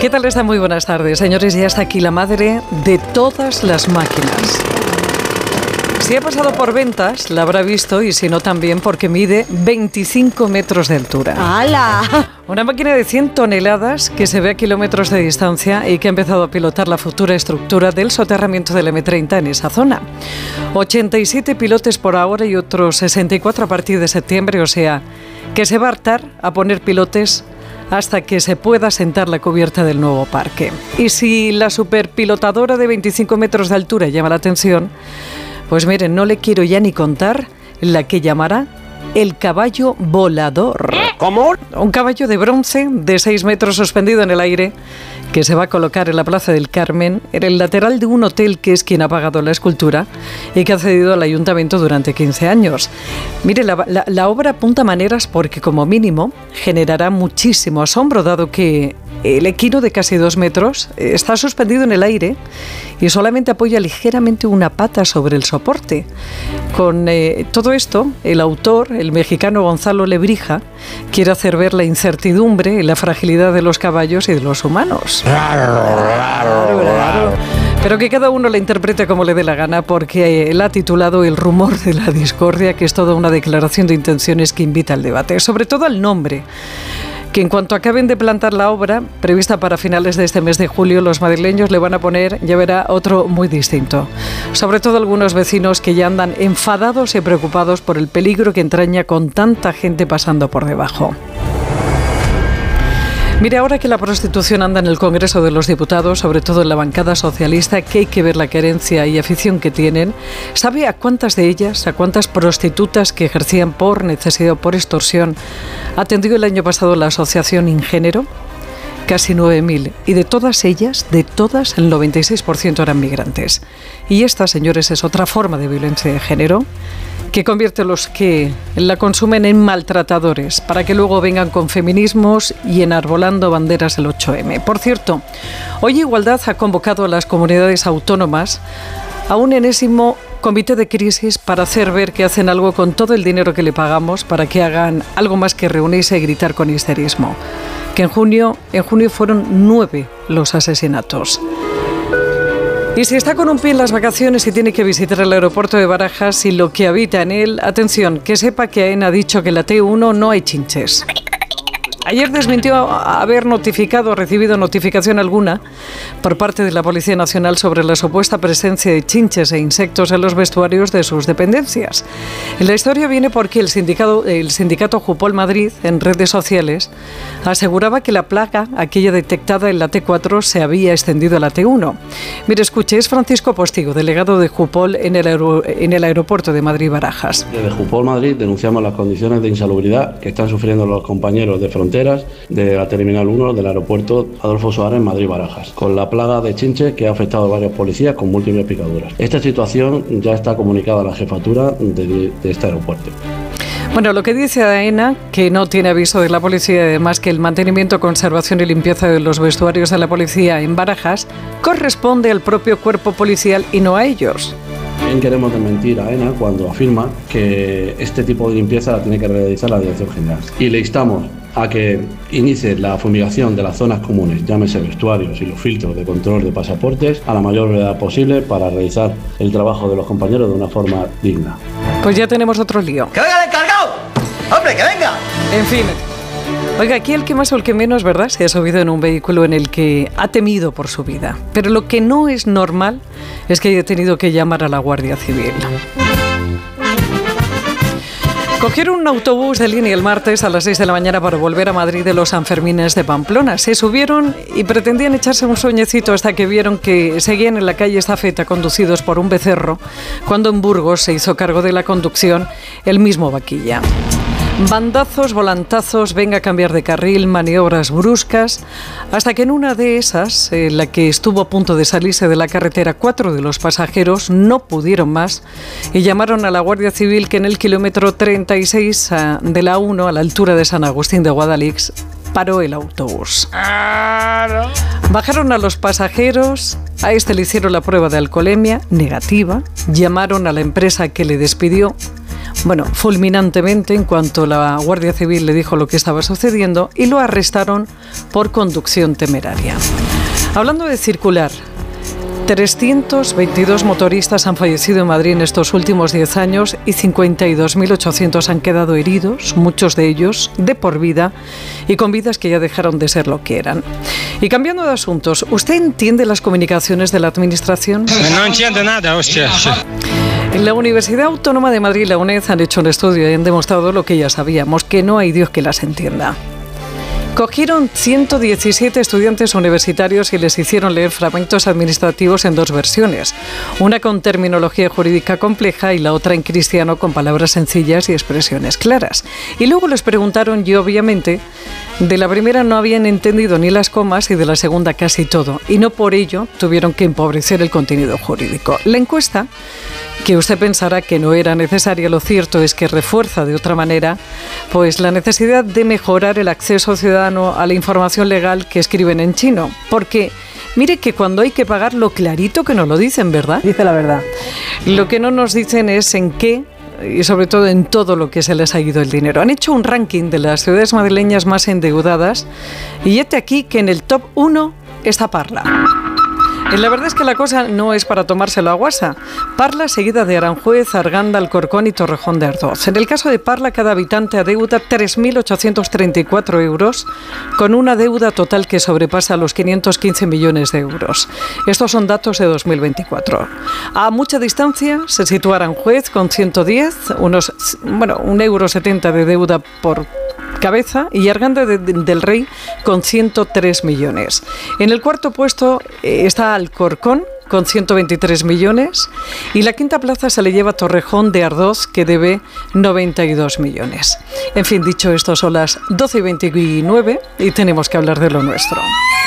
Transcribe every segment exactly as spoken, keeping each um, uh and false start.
¿Qué tal está? Muy buenas tardes, señores. Ya está aquí la madre de todas las máquinas. Si ha pasado por Ventas, la habrá visto, y si no también, porque mide veinticinco metros de altura. ¡Hala! Una máquina de cien toneladas que se ve a kilómetros de distancia y que ha empezado a pilotar la futura estructura del soterramiento del eme treinta en esa zona. ochenta y siete pilotes por ahora y otros sesenta y cuatro a partir de septiembre, o sea, que se va a hartar a poner pilotes hasta que se pueda sentar la cubierta del nuevo parque. Y si la superpilotadora de veinticinco metros de altura llama la atención, pues miren, no le quiero ya ni contar la que llamará el caballo volador. ¿Cómo? Un caballo de bronce de seis metros suspendido en el aire que se va a colocar en la Plaza del Carmen, en el lateral de un hotel que es quien ha pagado la escultura y que ha cedido al ayuntamiento durante quince años. Mire, la, la, la obra apunta maneras porque como mínimo generará muchísimo asombro, dado que el equino de casi dos metros está suspendido en el aire y solamente apoya ligeramente una pata sobre el soporte. Con eh, todo esto, el autor, el mexicano Gonzalo Lebrija, quiere hacer ver la incertidumbre y la fragilidad de los caballos y de los humanos. Claro, claro. Pero que cada uno la interprete como le dé la gana, porque él ha titulado El rumor de la discordia, que es toda una declaración de intenciones que invita al debate, sobre todo al nombre, que en cuanto acaben de plantar la obra, prevista para finales de este mes de julio, los madrileños le van a poner, ya verá, otro muy distinto. Sobre todo algunos vecinos que ya andan enfadados y preocupados por el peligro que entraña con tanta gente pasando por debajo. Mire, ahora que la prostitución anda en el Congreso de los Diputados, sobre todo en la bancada socialista, que hay que ver la querencia y afición que tienen, ¿sabe a cuántas de ellas, a cuántas prostitutas que ejercían por necesidad o por extorsión atendió el año pasado la asociación Ingénero? Casi nueve mil. Y de todas ellas, de todas, el noventa y seis por ciento eran migrantes. Y esta, señores, es otra forma de violencia de género que convierte a los que la consumen en maltratadores, para que luego vengan con feminismos y enarbolando banderas el ocho eme. Por cierto, hoy Igualdad ha convocado a las comunidades autónomas a un enésimo comité de crisis para hacer ver que hacen algo con todo el dinero que le pagamos, para que hagan algo más que reunirse y gritar con histerismo. Que en junio, en junio fueron nueve los asesinatos. Y si está con un pie en las vacaciones y tiene que visitar el aeropuerto de Barajas y lo que habita en él, atención, que sepa que AENA ha dicho que en la te uno no hay chinches. Ayer desmintió haber notificado, recibido notificación alguna por parte de la Policía Nacional sobre la supuesta presencia de chinches e insectos en los vestuarios de sus dependencias. La historia viene porque el sindicato, el sindicato Jupol Madrid, en redes sociales, aseguraba que la plaga, aquella detectada en la te cuatro, se había extendido a la te uno. Mire, escuche, es Francisco Postigo, delegado de Jupol en el, aer- en el aeropuerto de Madrid-Barajas. Desde Jupol Madrid denunciamos las condiciones de insalubridad que están sufriendo los compañeros de frontera de la Terminal uno del aeropuerto Adolfo Suárez en Madrid-Barajas, con la plaga de chinches que ha afectado a varios policías con múltiples picaduras. Esta situación ya está comunicada a la jefatura de, de este aeropuerto. Bueno, lo que dice AENA, que no tiene aviso de la policía, además que el mantenimiento, conservación y limpieza de los vestuarios de la policía en Barajas corresponde al propio cuerpo policial y no a ellos. También queremos desmentir a AENA cuando afirma que este tipo de limpieza la tiene que realizar la Dirección General. Y le instamos a que inicie la fumigación de las zonas comunes, llámese vestuarios y los filtros de control de pasaportes, a la mayor brevedad posible para realizar el trabajo de los compañeros de una forma digna. Pues ya tenemos otro lío. ¡Que venga el encargado! ¡Hombre, que venga! En fin. Oiga, aquí el que más o el que menos, ¿verdad?, se ha subido en un vehículo en el que ha temido por su vida. Pero lo que no es normal es que haya tenido que llamar a la Guardia Civil. Cogieron un autobús de línea el martes a las seis de la mañana para volver a Madrid de los Sanfermines de Pamplona. Se subieron y pretendían echarse un sueñecito hasta que vieron que seguían en la calle Estafeta conducidos por un becerro, cuando en Burgos se hizo cargo de la conducción el mismo vaquilla. Bandazos, volantazos, venga a cambiar de carril, maniobras bruscas, hasta que en una de esas, en la que estuvo a punto de salirse de la carretera, cuatro de los pasajeros no pudieron más y llamaron a la Guardia Civil, que en el kilómetro treinta y seis de la uno, a la altura de San Agustín de Guadalix, paró el autobús. Bajaron a los pasajeros, a este le hicieron la prueba de alcoholemia, negativa, llamaron a la empresa que le despidió, bueno, fulminantemente en cuanto la Guardia Civil le dijo lo que estaba sucediendo y lo arrestaron por conducción temeraria. Hablando de circular, trescientos veintidós motoristas han fallecido en Madrid en estos últimos diez años y cincuenta y dos mil ochocientos han quedado heridos, muchos de ellos de por vida y con vidas que ya dejaron de ser lo que eran. Y cambiando de asuntos, ¿usted entiende las comunicaciones de la Administración? No entiendo nada, hostia. En la Universidad Autónoma de Madrid y la UNED han hecho un estudio y han demostrado lo que ya sabíamos, que no hay Dios que las entienda. Cogieron ciento diecisiete estudiantes universitarios y les hicieron leer fragmentos administrativos en dos versiones, una con terminología jurídica compleja y la otra en cristiano con palabras sencillas y expresiones claras. Y luego les preguntaron y obviamente de la primera no habían entendido ni las comas y de la segunda casi todo, y no por ello tuvieron que empobrecer el contenido jurídico. La encuesta, que usted pensará que no era necesaria, lo cierto es que refuerza de otra manera pues la necesidad de mejorar el acceso ciudadano a la información legal que escriben en chino, porque mire que cuando hay que pagar lo clarito que nos lo dicen, ¿verdad? Dice la verdad. Lo que no nos dicen es en qué y sobre todo en todo lo que se les ha ido el dinero. Han hecho un ranking de las ciudades madrileñas más endeudadas y este aquí que en el top uno está Parla. Y la verdad es que la cosa no es para tomárselo a guasa. Parla seguida de Aranjuez, Arganda, Alcorcón y Torrejón de Ardoz. En el caso de Parla, cada habitante adeuda tres mil ochocientos treinta y cuatro euros, con una deuda total que sobrepasa los quinientos quince millones de euros. Estos son datos de dos mil veinticuatro. A mucha distancia se sitúa Aranjuez con ciento diez, unos, bueno, un euro setenta de deuda por cabeza, y Arganda de, de, del Rey con ciento tres millones. En el cuarto puesto eh, está Alcorcón con ciento veintitrés millones y la quinta plaza se le lleva Torrejón de Ardoz, que debe noventa y dos millones. En fin, dicho esto, son las doce y veintinueve y tenemos que hablar de lo nuestro.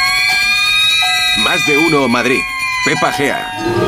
Más de uno Madrid. Pepa Gea.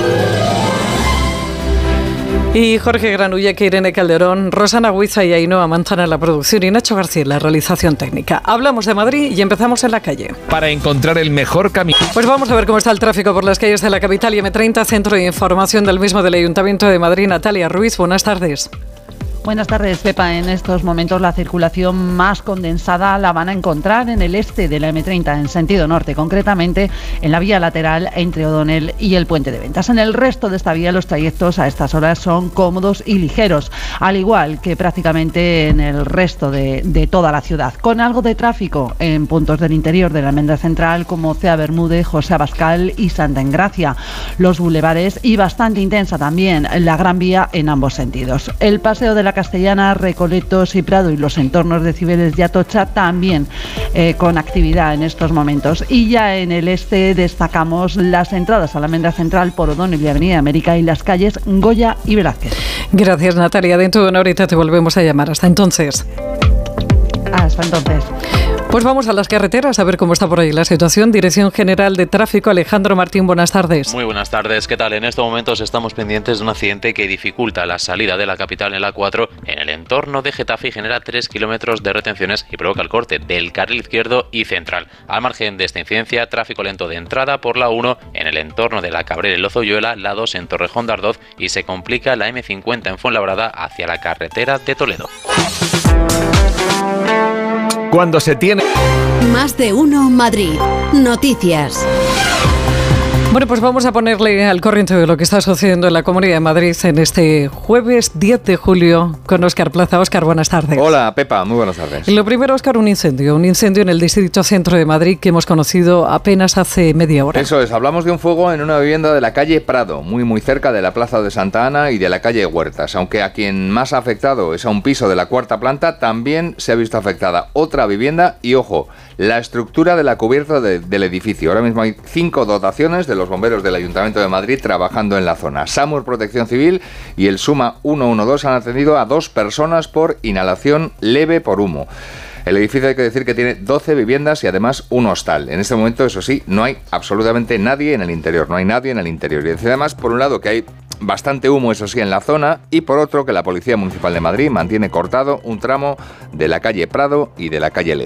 Y Jorge Granulla, que Irene Calderón, Rosana Huiza y Ainhoa Manzana en la producción y Nacho García en la realización técnica. Hablamos de Madrid y empezamos en la calle. Para encontrar el mejor camino. Pues vamos a ver cómo está el tráfico por las calles de la capital y eme treinta, Centro de Información del mismo del Ayuntamiento de Madrid. Natalia Ruiz, buenas tardes. Buenas tardes, Pepa. En estos momentos la circulación más condensada la van a encontrar en el este de la eme treinta, en sentido norte, concretamente en la vía lateral entre O'Donnell y el Puente de Ventas. En el resto de esta vía los trayectos a estas horas son cómodos y ligeros, al igual que prácticamente en el resto de, de toda la ciudad, con algo de tráfico en puntos del interior de la Almendra Central como Cea Bermúdez, José Abascal y Santa Engracia, los bulevares y bastante intensa también la Gran Vía en ambos sentidos. El paseo de la Castellana, Recoletos y Prado y los entornos de Cibeles y Atocha también eh, con actividad en estos momentos. Y ya en el este destacamos las entradas a la Almendra Central por O'Donnell y Avenida América y las calles Goya y Velázquez. Gracias, Natalia. Dentro de una horita te volvemos a llamar. Hasta entonces. Hasta entonces. Pues vamos a las carreteras a ver cómo está por ahí la situación. Dirección General de Tráfico, Alejandro Martín, buenas tardes. Muy buenas tardes, ¿qué tal? En estos momentos estamos pendientes de un accidente que dificulta la salida de la capital en la A cuatro en el entorno de Getafe y genera tres kilómetros de retenciones y provoca el corte del carril izquierdo y central. Al margen de esta incidencia, tráfico lento de entrada por la uno en el entorno de la Cabrera y Lozoyuela, la dos en Torrejón de Ardoz y se complica la eme cincuenta en Fuenlabrada hacia la carretera de Toledo. Cuando se tiene... Más de uno Madrid. Noticias. Bueno, pues vamos a ponerle al corriente de lo que está sucediendo en la Comunidad de Madrid en este jueves diez de julio con Óscar Plaza. Óscar, buenas tardes. Hola, Pepa, muy buenas tardes. Lo primero, Óscar, un incendio. Un incendio en el distrito centro de Madrid que hemos conocido apenas hace media hora. Eso es, hablamos de un fuego en una vivienda de la calle Prado, muy muy cerca de la Plaza de Santa Ana y de la calle Huertas. Aunque a quien más ha afectado es a un piso de la cuarta planta, también se ha visto afectada otra vivienda y, ojo, la estructura de la cubierta de, del edificio. Ahora mismo hay cinco dotaciones de los bomberos del Ayuntamiento de Madrid trabajando en la zona. SAMUR, Protección Civil y el SUMA ciento doce han atendido a dos personas por inhalación leve por humo. El edificio, hay que decir que tiene doce viviendas y además un hostal. En este momento, eso sí, no hay absolutamente nadie en el interior, no hay nadie en el interior. Y además, por un lado, que hay bastante humo, eso sí, en la zona, y por otro, que la Policía Municipal de Madrid mantiene cortado un tramo de la calle Prado y de la calle León.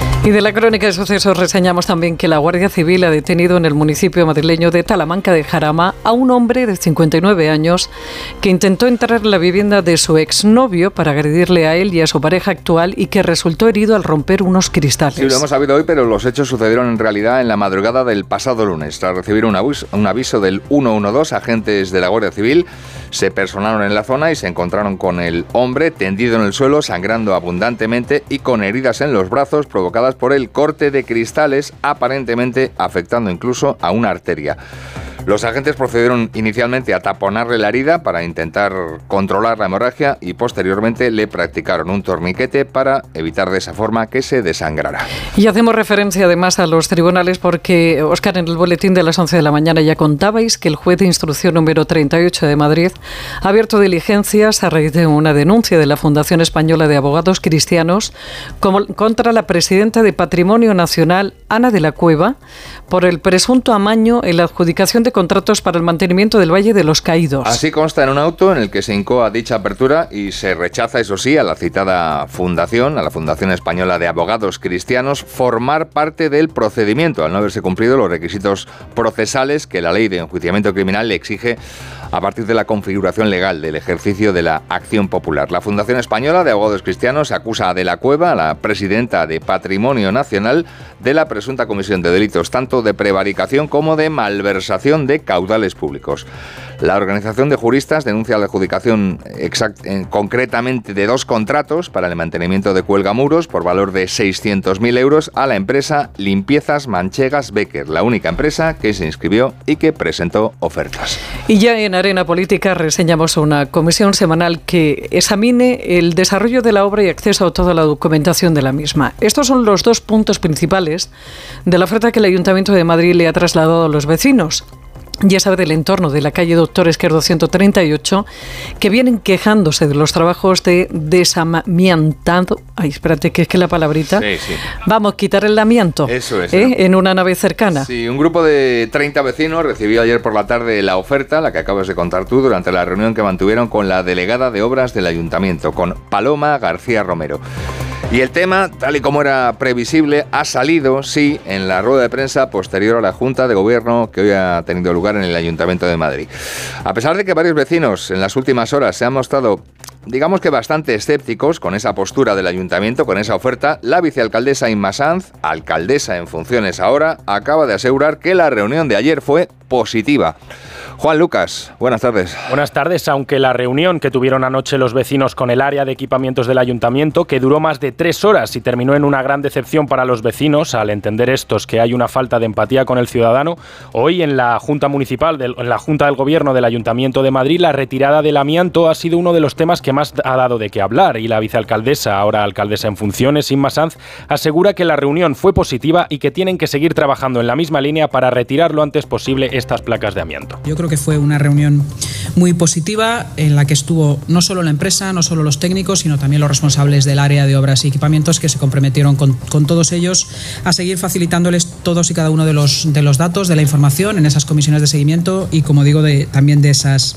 Y de la crónica de sucesos reseñamos también que la Guardia Civil ha detenido en el municipio madrileño de Talamanca de Jarama a un hombre de cincuenta y nueve años que intentó entrar en la vivienda de su exnovio para agredirle a él y a su pareja actual y que resultó herido al romper unos cristales. Sí, lo hemos sabido hoy, pero los hechos sucedieron en realidad en la madrugada del pasado lunes. Tras recibir un aviso, un aviso del uno uno dos, agentes de la Guardia Civil se personaron en la zona y se encontraron con el hombre tendido en el suelo, sangrando abundantemente y con heridas en los brazos provocadas por el corte de cristales, aparentemente afectando incluso a una arteria. Los agentes procedieron inicialmente a taponarle la herida para intentar controlar la hemorragia y posteriormente le practicaron un torniquete para evitar de esa forma que se desangrara. Y hacemos referencia además a los tribunales porque, Óscar, en el boletín de las once de la mañana ya contabais que el juez de instrucción número treinta y ocho de Madrid ha abierto diligencias a raíz de una denuncia de la Fundación Española de Abogados Cristianos como, contra la presidenta de Patrimonio Nacional, Ana de la Cueva, por el presunto amaño en la adjudicación de contratos para el mantenimiento del Valle de los Caídos. Así consta en un auto en el que se incoa dicha apertura y se rechaza, eso sí, a la citada fundación, a la Fundación Española de Abogados Cristianos, formar parte del procedimiento, al no haberse cumplido los requisitos procesales que la ley de enjuiciamiento criminal le exige a partir de la configuración legal del ejercicio de la acción popular. La Fundación Española de Abogados Cristianos acusa a De la Cueva, a la presidenta de Patrimonio Nacional, de la presunta comisión de delitos tanto de prevaricación como de malversación de caudales públicos. La organización de juristas denuncia la adjudicación exact, eh, concretamente de dos contratos para el mantenimiento de cuelgamuros por valor de seiscientos mil euros a la empresa Limpiezas Manchegas Becker, la única empresa que se inscribió y que presentó ofertas. Y ya en Arena Política reseñamos una comisión semanal que examine el desarrollo de la obra y acceso a toda la documentación de la misma. Estos son los dos puntos principales de la oferta que el Ayuntamiento de Madrid le ha trasladado a los vecinos. Ya sabe, del entorno de la calle Doctor Esquerdo ciento treinta y ocho, que vienen quejándose de los trabajos de desamiantado. Ay, espérate, que es que la palabrita. Sí, sí. Vamos, quitar el amianto. Eso es. ¿eh? ¿no? En una nave cercana. Sí, un grupo de treinta vecinos recibió ayer por la tarde la oferta, la que acabas de contar tú, durante la reunión que mantuvieron con la delegada de obras del Ayuntamiento, con Paloma García Romero. Y el tema, tal y como era previsible, ha salido, sí, en la rueda de prensa posterior a la Junta de Gobierno que hoy ha tenido lugar en el Ayuntamiento de Madrid. A pesar de que varios vecinos en las últimas horas se han mostrado, digamos que bastante escépticos con esa postura del Ayuntamiento, con esa oferta, la vicealcaldesa Inma Sanz, alcaldesa en funciones ahora, acaba de asegurar que la reunión de ayer fue positiva. Juan Lucas, buenas tardes. Buenas tardes, aunque la reunión que tuvieron anoche los vecinos con el área de equipamientos del Ayuntamiento, que duró más de tres horas y terminó en una gran decepción para los vecinos, al entender estos que hay una falta de empatía con el ciudadano, hoy en la Junta Municipal, del, en la Junta del Gobierno del Ayuntamiento de Madrid, la retirada del amianto ha sido uno de los temas que más ha dado de qué hablar, y la vicealcaldesa, ahora alcaldesa en funciones, Inma Sanz, asegura que la reunión fue positiva y que tienen que seguir trabajando en la misma línea para retirar lo antes posible estas placas de amianto. Yo creo que fue una reunión muy positiva en la que estuvo no solo la empresa, no solo los técnicos, sino también los responsables del área de obras y equipamientos, que se comprometieron con, con todos ellos a seguir facilitándoles todos y cada uno de los, de los datos, de la información en esas comisiones de seguimiento y, como digo, de, también de esas,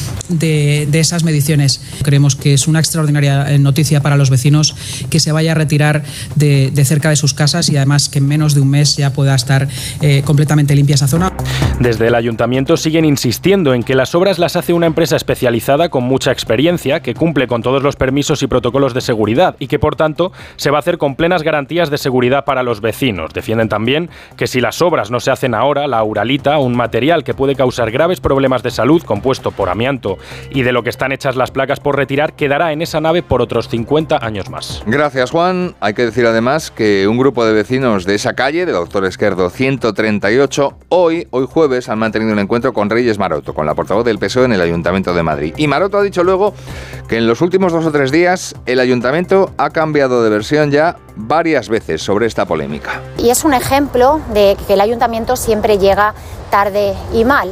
de, de esas mediciones. Creemos que es una extraordinaria noticia para los vecinos que se vaya a retirar de, de cerca de sus casas y además que en menos de un mes ya pueda estar eh, completamente limpia esa zona. Desde el Ayuntamiento siguen insistiendo en que las obras las hace una empresa especializada con mucha experiencia, que cumple con todos los permisos y protocolos de seguridad y que, por tanto, se va a hacer con plenas garantías de seguridad para los vecinos. Defienden también que si las obras no se hacen ahora, la uralita, un material que puede causar graves problemas de salud compuesto por amianto y de lo que están hechas las placas por retirar, quedará en esa nave por otros cincuenta años más. Gracias, Juan. Hay que decir además que un grupo de vecinos de esa calle, de Doctor Esquerdo ciento treinta y ocho, hoy, hoy jueves, han mantenido un encuentro con Reyes Maroto, con la portavoz del P S O E en el Ayuntamiento de Madrid. Y Maroto ha dicho luego que en los últimos dos o tres días el Ayuntamiento ha cambiado de versión ya varias veces sobre esta polémica. Y es un ejemplo de que el Ayuntamiento siempre llega tarde y mal.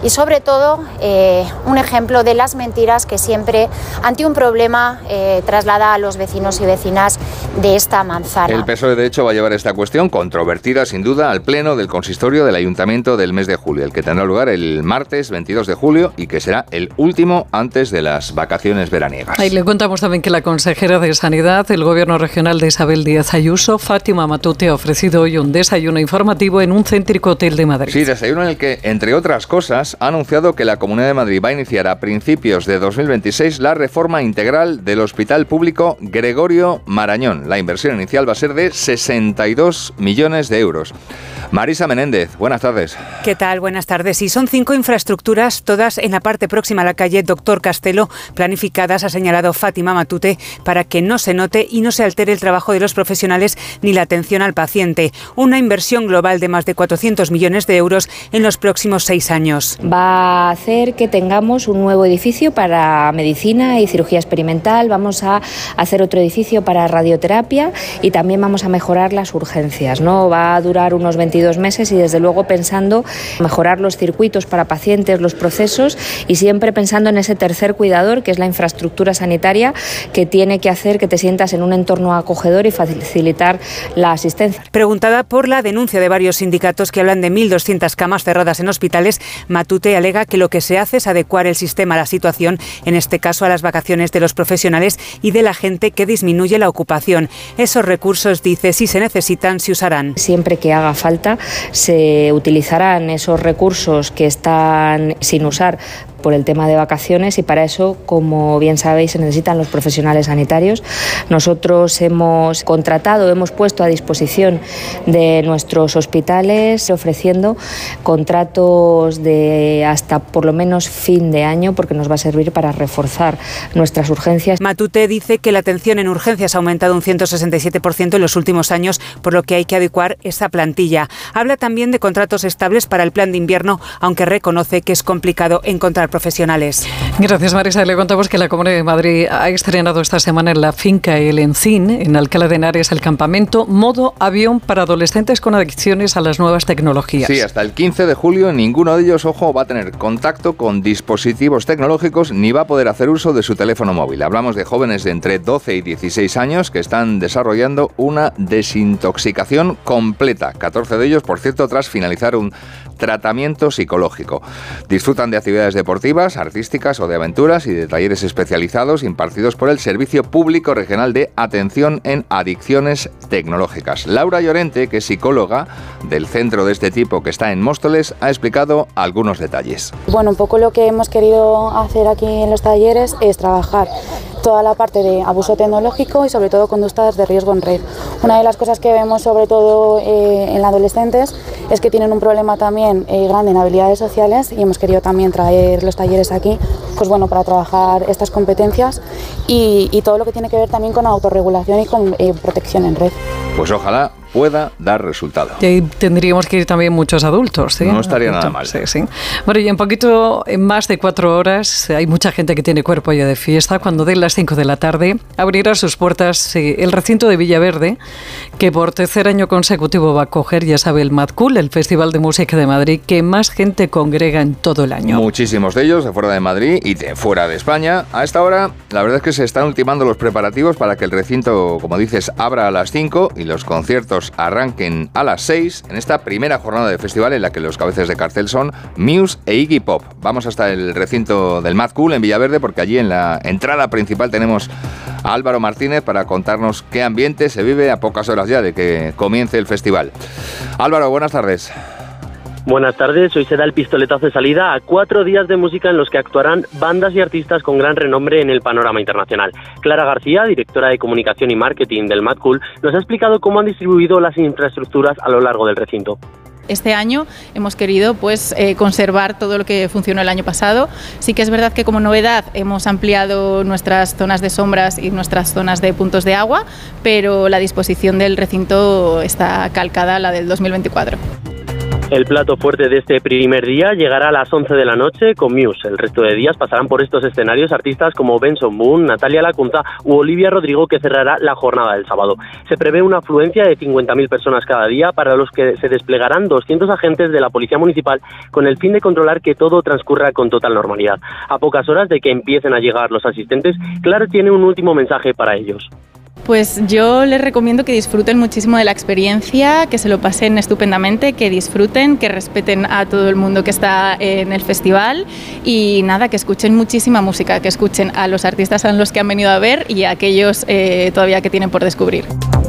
y sobre todo eh, un ejemplo de las mentiras que siempre ante un problema eh, traslada a los vecinos y vecinas de esta manzana. El P S O E de hecho va a llevar esta cuestión controvertida sin duda al pleno del consistorio del Ayuntamiento del mes de julio, el que tendrá lugar el martes veintidós de julio y que será el último antes de las vacaciones veraniegas. Ahí le contamos también que la consejera de Sanidad del Gobierno regional de Isabel Díaz Ayuso, Fátima Matute, ha ofrecido hoy un desayuno informativo en un céntrico hotel de Madrid. Sí, desayuno en el que, entre otras cosas, ha anunciado que la Comunidad de Madrid va a iniciar a principios de dos mil veintiséis la reforma integral del Hospital Público Gregorio Marañón. La inversión inicial va a ser de sesenta y dos millones de euros. Marisa Menéndez, buenas tardes. ¿Qué tal? Buenas tardes. Y son cinco infraestructuras, todas en la parte próxima a la calle Doctor Castelo, planificadas, ha señalado Fátima Matute, para que no se note y no se altere el trabajo de los profesionales ni la atención al paciente. Una inversión global de más de cuatrocientos millones de euros en los próximos seis años. Va a hacer que tengamos un nuevo edificio para medicina y cirugía experimental, vamos a hacer otro edificio para radioterapia y también vamos a mejorar las urgencias, ¿no? Va a durar unos veintidós meses y desde luego pensando mejorar los circuitos para pacientes, los procesos y siempre pensando en ese tercer cuidador que es la infraestructura sanitaria que tiene que hacer que te sientas en un entorno acogedor y facilitar la asistencia. Preguntada por la denuncia de varios sindicatos que hablan de mil doscientas camas cerradas en hospitales, Matute alega que lo que se hace es adecuar el sistema a la situación, en este caso a las vacaciones de los profesionales y de la gente, que disminuye la ocupación. Esos recursos, dice, si se necesitan, se usarán. Siempre que haga falta se utilizarán esos recursos que están sin usar por el tema de vacaciones y para eso, como bien sabéis, se necesitan los profesionales sanitarios. Nosotros hemos contratado, hemos puesto a disposición de nuestros hospitales ofreciendo contratos de hasta por lo menos fin de año porque nos va a servir para reforzar nuestras urgencias. Matute dice que la atención en urgencias ha aumentado un ciento sesenta y siete por ciento en los últimos años, por lo que hay que adecuar esa plantilla. Habla también de contratos estables para el plan de invierno, aunque reconoce que es complicado encontrar profesionales. Gracias, Marisa. Le contamos que la Comunidad de Madrid ha estrenado esta semana en la finca El Encín, en Alcalá de Henares, el campamento modo avión para adolescentes con adicciones a las nuevas tecnologías. Sí, hasta el quince de julio ninguno de ellos, ojo, va a tener contacto con dispositivos tecnológicos ni va a poder hacer uso de su teléfono móvil. Hablamos de jóvenes de entre doce y dieciséis años que están desarrollando una desintoxicación completa. catorce de ellos, por cierto, tras finalizar un tratamiento psicológico. Disfrutan de actividades deportivas, artísticas o de aventuras y de talleres especializados impartidos por el Servicio Público Regional de Atención en Adicciones Tecnológicas. Laura Llorente, que es psicóloga del centro de este tipo que está en Móstoles, ha explicado algunos detalles. Bueno, un poco lo que hemos querido hacer aquí en los talleres es trabajar toda la parte de abuso tecnológico y sobre todo conductas de riesgo en red. Una de las cosas que vemos sobre todo eh, en adolescentes es que tienen un problema también eh, grande en habilidades sociales y hemos querido también traer los talleres aquí pues bueno, para trabajar estas competencias y, y todo lo que tiene que ver también con autorregulación y con eh, protección en red. Pues ojalá pueda dar resultado. Y ahí tendríamos que ir también muchos adultos, ¿sí? No estaría nada mal. Sí, sí. Bueno, y en poquito, en más de cuatro horas, hay mucha gente que tiene cuerpo ya de fiesta. Cuando den las cinco de la tarde, abrirá sus puertas sí, el recinto de Villaverde, que por tercer año consecutivo va a acoger, ya sabe, el Mad Cool, el Festival de Música de Madrid, que más gente congrega en todo el año. Muchísimos de ellos de fuera de Madrid y de fuera de España. A esta hora, la verdad es que se están ultimando los preparativos para que el recinto, como dices, abra a las cinco y los conciertos arranquen a las seis en esta primera jornada de festival en la que los cabezas de cartel son Muse e Iggy Pop. Vamos hasta el recinto del Mad Cool en Villaverde porque allí en la entrada principal tenemos a Álvaro Martínez para contarnos qué ambiente se vive a pocas horas ya de que comience el festival. Álvaro, buenas tardes. Buenas tardes, hoy será el pistoletazo de salida a cuatro días de música en los que actuarán bandas y artistas con gran renombre en el panorama internacional. Clara García, directora de comunicación y marketing del Mad Cool, nos ha explicado cómo han distribuido las infraestructuras a lo largo del recinto. Este año hemos querido pues eh, conservar todo lo que funcionó el año pasado. Sí que es verdad que como novedad hemos ampliado nuestras zonas de sombras y nuestras zonas de puntos de agua, pero la disposición del recinto está calcada a la del dos mil veinticuatro. El plato fuerte de este primer día llegará a las once de la noche con Muse. El resto de días pasarán por estos escenarios artistas como Benson Boone, Natalia Lacunza u Olivia Rodrigo, que cerrará la jornada del sábado. Se prevé una afluencia de cincuenta mil personas cada día, para los que se desplegarán doscientos agentes de la Policía Municipal con el fin de controlar que todo transcurra con total normalidad. A pocas horas de que empiecen a llegar los asistentes, Claro tiene un último mensaje para ellos. Pues yo les recomiendo que disfruten muchísimo de la experiencia, que se lo pasen estupendamente, que disfruten, que respeten a todo el mundo que está en el festival y nada, que escuchen muchísima música, que escuchen a los artistas a los que han venido a ver y a aquellos eh, todavía que tienen por descubrir.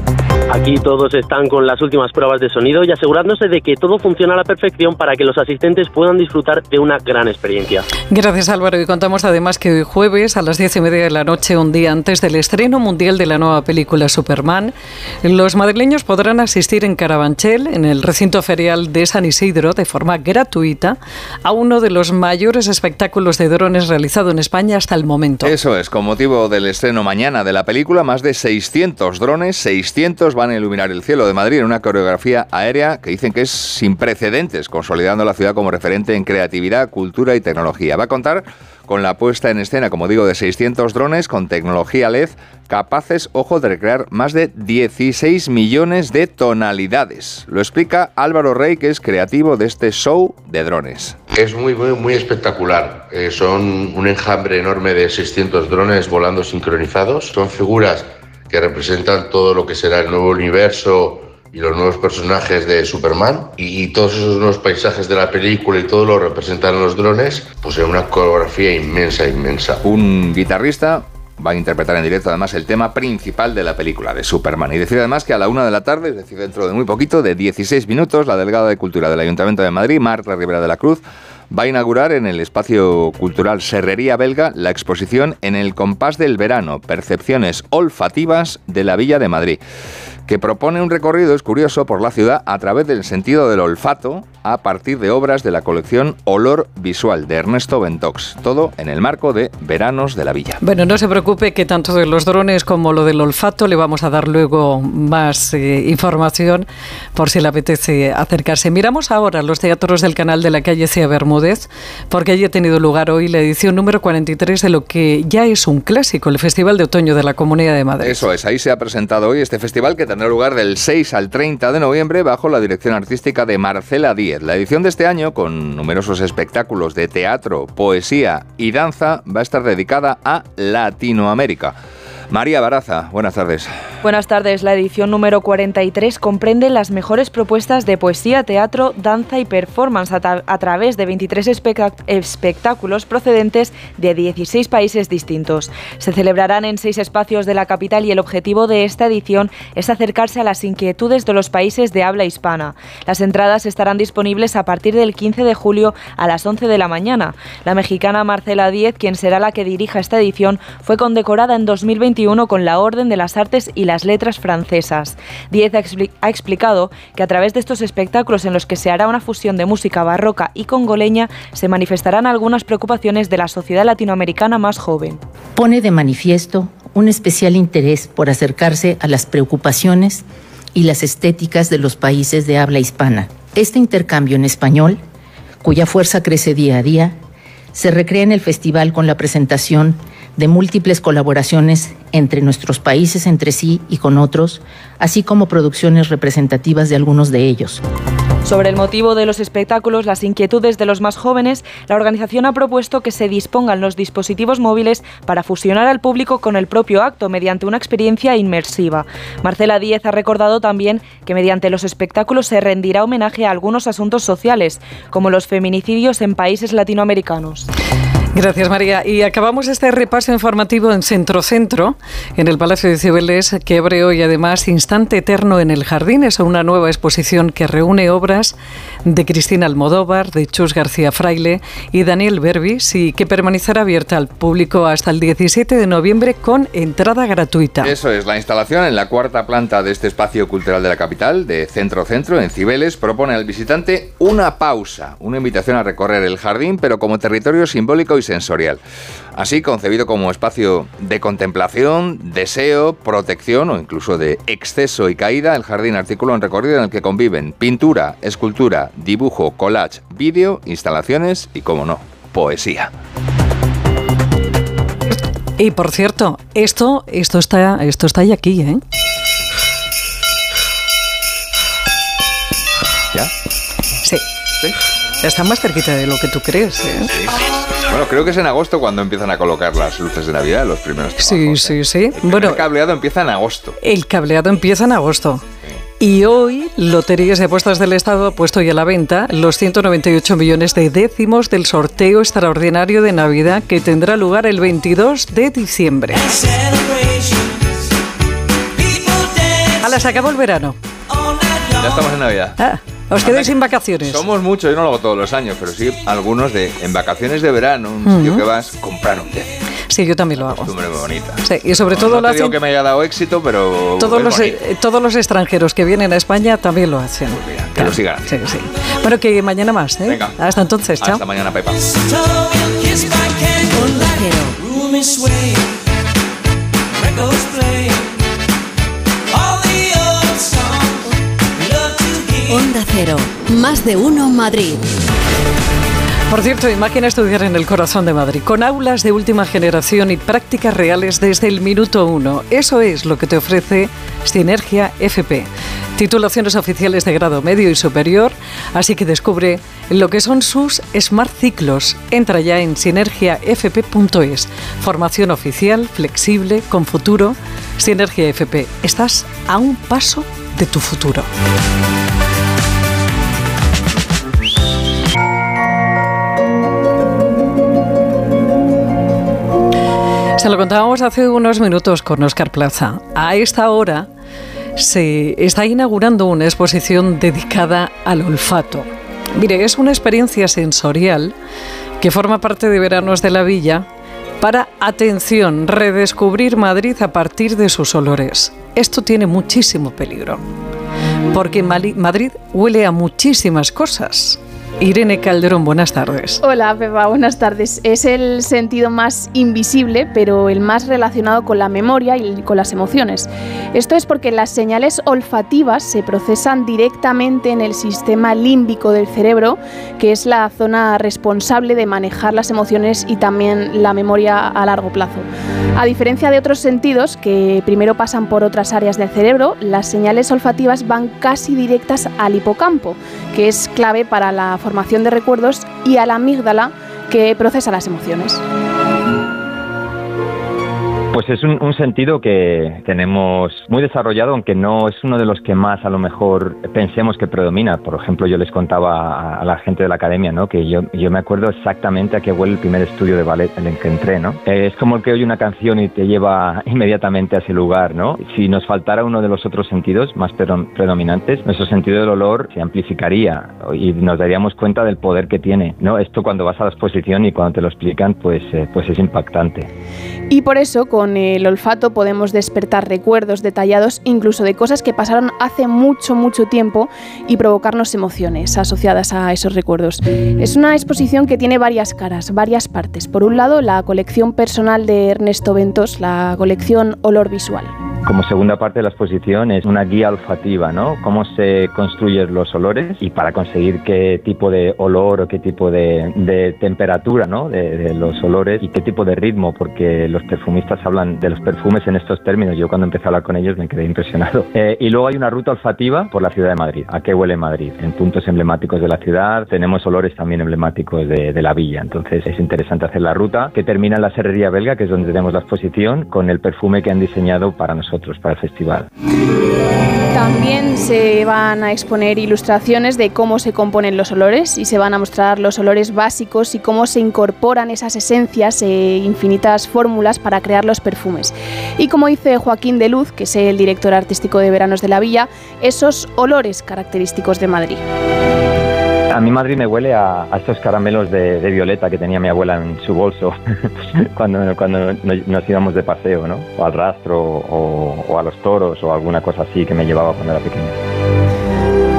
Aquí todos están con las últimas pruebas de sonido y asegurándose de que todo funciona a la perfección para que los asistentes puedan disfrutar de una gran experiencia. Gracias, Álvaro. Y contamos además que hoy jueves a las diez y media de la noche, un día antes del estreno mundial de la nueva película Superman, los madrileños podrán asistir en Carabanchel, en el recinto ferial de San Isidro, de forma gratuita, a uno de los mayores espectáculos de drones realizado en España hasta el momento. Eso es, con motivo del estreno mañana de la película, más de seiscientos drones, seiscientos van a iluminar el cielo de Madrid en una coreografía aérea que dicen que es sin precedentes, consolidando la ciudad como referente en creatividad, cultura y tecnología. Va a contar con la puesta en escena, como digo, de seiscientos drones con tecnología L E D capaces, ojo, de recrear más de dieciséis millones de tonalidades. Lo explica Álvaro Rey, que es creativo de este show de drones. Es muy, muy, muy espectacular. Eh, son un enjambre enorme de seiscientos drones volando sincronizados. Son figuras que representan todo lo que será el nuevo universo y los nuevos personajes de Superman, y, y todos esos nuevos paisajes de la película y todo lo representan los drones, pues en una coreografía inmensa, inmensa. Un guitarrista va a interpretar en directo además el tema principal de la película, de Superman. Y decir además que a la una de la tarde, es decir, dentro de muy poquito, de dieciséis minutos, la delegada de Cultura del Ayuntamiento de Madrid, Marta Rivera de la Cruz, va a inaugurar en el espacio cultural Serrería Belga la exposición En el compás del verano, percepciones olfativas de la Villa de Madrid, que propone un recorrido, es curioso, por la ciudad a través del sentido del olfato a partir de obras de la colección Olor Visual de Ernesto Bentox, todo en el marco de Veranos de la Villa. Bueno, no se preocupe, que tanto de los drones como lo del olfato le vamos a dar luego más eh, información por si le apetece acercarse. Miramos ahora los teatros del canal de la calle Cía Bermúdez, porque allí ha tenido lugar hoy la edición número cuarenta y tres de lo que ya es un clásico, el Festival de Otoño de la Comunidad de Madrid. Eso es, ahí se ha presentado hoy este festival que tendrá lugar del seis al treinta de noviembre bajo la dirección artística de Marcela Díez. La edición de este año, con numerosos espectáculos de teatro, poesía y danza, va a estar dedicada a Latinoamérica. María Baraza, buenas tardes. Buenas tardes. La edición número cuarenta y tres comprende las mejores propuestas de poesía, teatro, danza y performance a, ta- a través de veintitrés espect- espectáculos procedentes de dieciséis países distintos. Se celebrarán en seis espacios de la capital y el objetivo de esta edición es acercarse a las inquietudes de los países de habla hispana. Las entradas estarán disponibles a partir del quince de julio a las once de la mañana. La mexicana Marcela Díez, quien será la que dirija esta edición, fue condecorada en dos mil veintiuno con la Orden de las Artes y las Letras francesas. Díez ha, expli- ha explicado que a través de estos espectáculos en los que se hará una fusión de música barroca y congoleña se manifestarán algunas preocupaciones de la sociedad latinoamericana más joven. Pone de manifiesto un especial interés por acercarse a las preocupaciones y las estéticas de los países de habla hispana. Este intercambio en español, cuya fuerza crece día a día, se recrea en el festival con la presentación de múltiples colaboraciones entre nuestros países entre sí y con otros, así como producciones representativas de algunos de ellos. Sobre el motivo de los espectáculos, las inquietudes de los más jóvenes, la organización ha propuesto que se dispongan los dispositivos móviles para fusionar al público con el propio acto mediante una experiencia inmersiva. Marcela Díez ha recordado también que mediante los espectáculos se rendirá homenaje a algunos asuntos sociales, como los feminicidios en países latinoamericanos. Gracias, María. Y acabamos este repaso informativo en Centro Centro, en el Palacio de Cibeles, que abre hoy además Instante Eterno en el Jardín. Es una nueva exposición que reúne obras de Cristina Almodóvar, de Chus García Fraile y Daniel Berbis, y que permanecerá abierta al público hasta el diecisiete de noviembre con entrada gratuita. Eso es, la instalación en la cuarta planta de este espacio cultural de la capital, de Centro Centro, en Cibeles, propone al visitante una pausa, una invitación a recorrer el jardín, pero como territorio simbólico y sensorial. Así, concebido como espacio de contemplación, deseo, protección o incluso de exceso y caída, el jardín articula un recorrido en el que conviven pintura, escultura, dibujo, collage, vídeo, instalaciones y, como no, poesía. Y por cierto, esto, esto está, esto está ya aquí, ¿eh? ¿Ya? Sí. ¿Sí? Está más cerquita de lo que tú crees, ¿eh? Sí. Bueno, creo que es en agosto cuando empiezan a colocar las luces de Navidad, los primeros trabajos. Sí, sí, sí. El bueno, el cableado empieza en agosto. El cableado empieza en agosto. Y hoy, Loterías de Apuestas del Estado ha puesto ya a la venta los ciento noventa y ocho millones de décimos del sorteo extraordinario de Navidad que tendrá lugar el veintidós de diciembre. ¡Hala, se acabó el verano! Ya estamos en Navidad. Ah, os quedáis sin vacaciones. Somos muchos, yo no lo hago todos los años, pero sí algunos de en vacaciones de verano, un Uh-huh. sitio que vas, comprar un décimo. Sí, yo también lo hago. Costumbre muy bonita. Sí, y sobre No, todo no lo te digo hacen que me haya dado éxito, pero todos es los, bonito. eh, todos los extranjeros que vienen a España también lo hacen. Que lo sigan. Sí, sí. Bueno, que mañana más, ¿eh? Venga. Hasta entonces, chao. Hasta mañana, Pepa. Onda Cero, más de uno Madrid. Por cierto, imagina estudiar en el corazón de Madrid, con aulas de última generación y prácticas reales desde el minuto uno. Eso es lo que te ofrece Sinergia F P. Titulaciones oficiales de grado medio y superior, así que descubre lo que son sus Smart Ciclos. Entra ya en sinergia f p punto es. Formación oficial, flexible, con futuro. Sinergia F P. Estás a un paso de tu futuro. Se lo contábamos hace unos minutos con Óscar Plaza. A esta hora se está inaugurando una exposición dedicada al olfato. Mire, es una experiencia sensorial que forma parte de Veranos de la Villa para, atención, redescubrir Madrid a partir de sus olores. Esto tiene muchísimo peligro, porque Madrid huele a muchísimas cosas. Irene Calderón, buenas tardes. Hola, Pepa, buenas tardes. Es el sentido más invisible, pero el más relacionado con la memoria y con las emociones. Esto es porque las señales olfativas se procesan directamente en el sistema límbico del cerebro, que es la zona responsable de manejar las emociones y también la memoria a largo plazo. A diferencia de otros sentidos, que primero pasan por otras áreas del cerebro, las señales olfativas van casi directas al hipocampo, que es clave para la formación de recuerdos, y a la amígdala, que procesa las emociones. Pues es un, un sentido que tenemos muy desarrollado, aunque no es uno de los que más a lo mejor pensemos que predomina. Por ejemplo, yo les contaba a, a la gente de la academia, ¿no?, que yo, yo me acuerdo exactamente a qué huele el primer estudio de ballet en el que entré, ¿no? Eh, es como el que oye una canción y te lleva inmediatamente a ese lugar, ¿no? Si nos faltara uno de los otros sentidos más predominantes, nuestro sentido del olor se amplificaría y nos daríamos cuenta del poder que tiene, ¿no? Esto cuando vas a la exposición y cuando te lo explican, pues, eh, pues es impactante. Y por eso, con el olfato podemos despertar recuerdos detallados, incluso de cosas que pasaron hace mucho, mucho tiempo, y provocarnos emociones asociadas a esos recuerdos. Es una exposición que tiene varias caras, varias partes. Por un lado, la colección personal de Ernesto Ventos, la colección Olor Visual. Como segunda parte de la exposición es una guía olfativa, ¿no? Cómo se construyen los olores y para conseguir qué tipo de olor o qué tipo de, de temperatura, ¿no?, de, de los olores y qué tipo de ritmo, porque los perfumistas hablan de los perfumes en estos términos. Yo cuando empecé a hablar con ellos me quedé impresionado. Eh, y luego hay una ruta olfativa por la ciudad de Madrid. ¿A qué huele Madrid? En puntos emblemáticos de la ciudad tenemos olores también emblemáticos de, de la villa. Entonces es interesante hacer la ruta que termina en la Serrería Belga, que es donde tenemos la exposición, con el perfume que han diseñado para nosotros, para el festival. También se van a exponer ilustraciones de cómo se componen los olores y se van a mostrar los olores básicos y cómo se incorporan esas esencias e infinitas fórmulas para crear los perfumes. Y como dice Joaquín de Luz, que es el director artístico de Veranos de la Villa, esos olores característicos de Madrid. A mí Madrid me huele a, a estos caramelos de, de violeta que tenía mi abuela en su bolso cuando, cuando nos íbamos de paseo, ¿no? O al rastro, o, o a los toros, o alguna cosa así que me llevaba cuando era pequeño.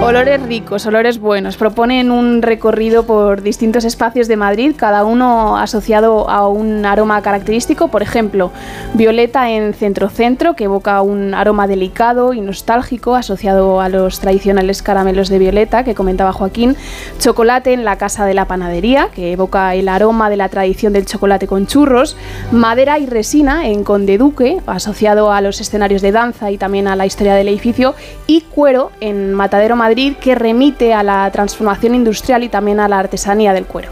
Olores ricos, olores buenos. Proponen un recorrido por distintos espacios de Madrid, cada uno asociado a un aroma característico. Por ejemplo, violeta en Centro-Centro, que evoca un aroma delicado y nostálgico asociado a los tradicionales caramelos de violeta que comentaba Joaquín. Chocolate en la Casa de la Panadería, que evoca el aroma de la tradición del chocolate con churros. Madera y resina en Conde Duque, asociado a los escenarios de danza y también a la historia del edificio. Y cuero en Matadero Madrid, que remite a la transformación industrial y también a la artesanía del cuero.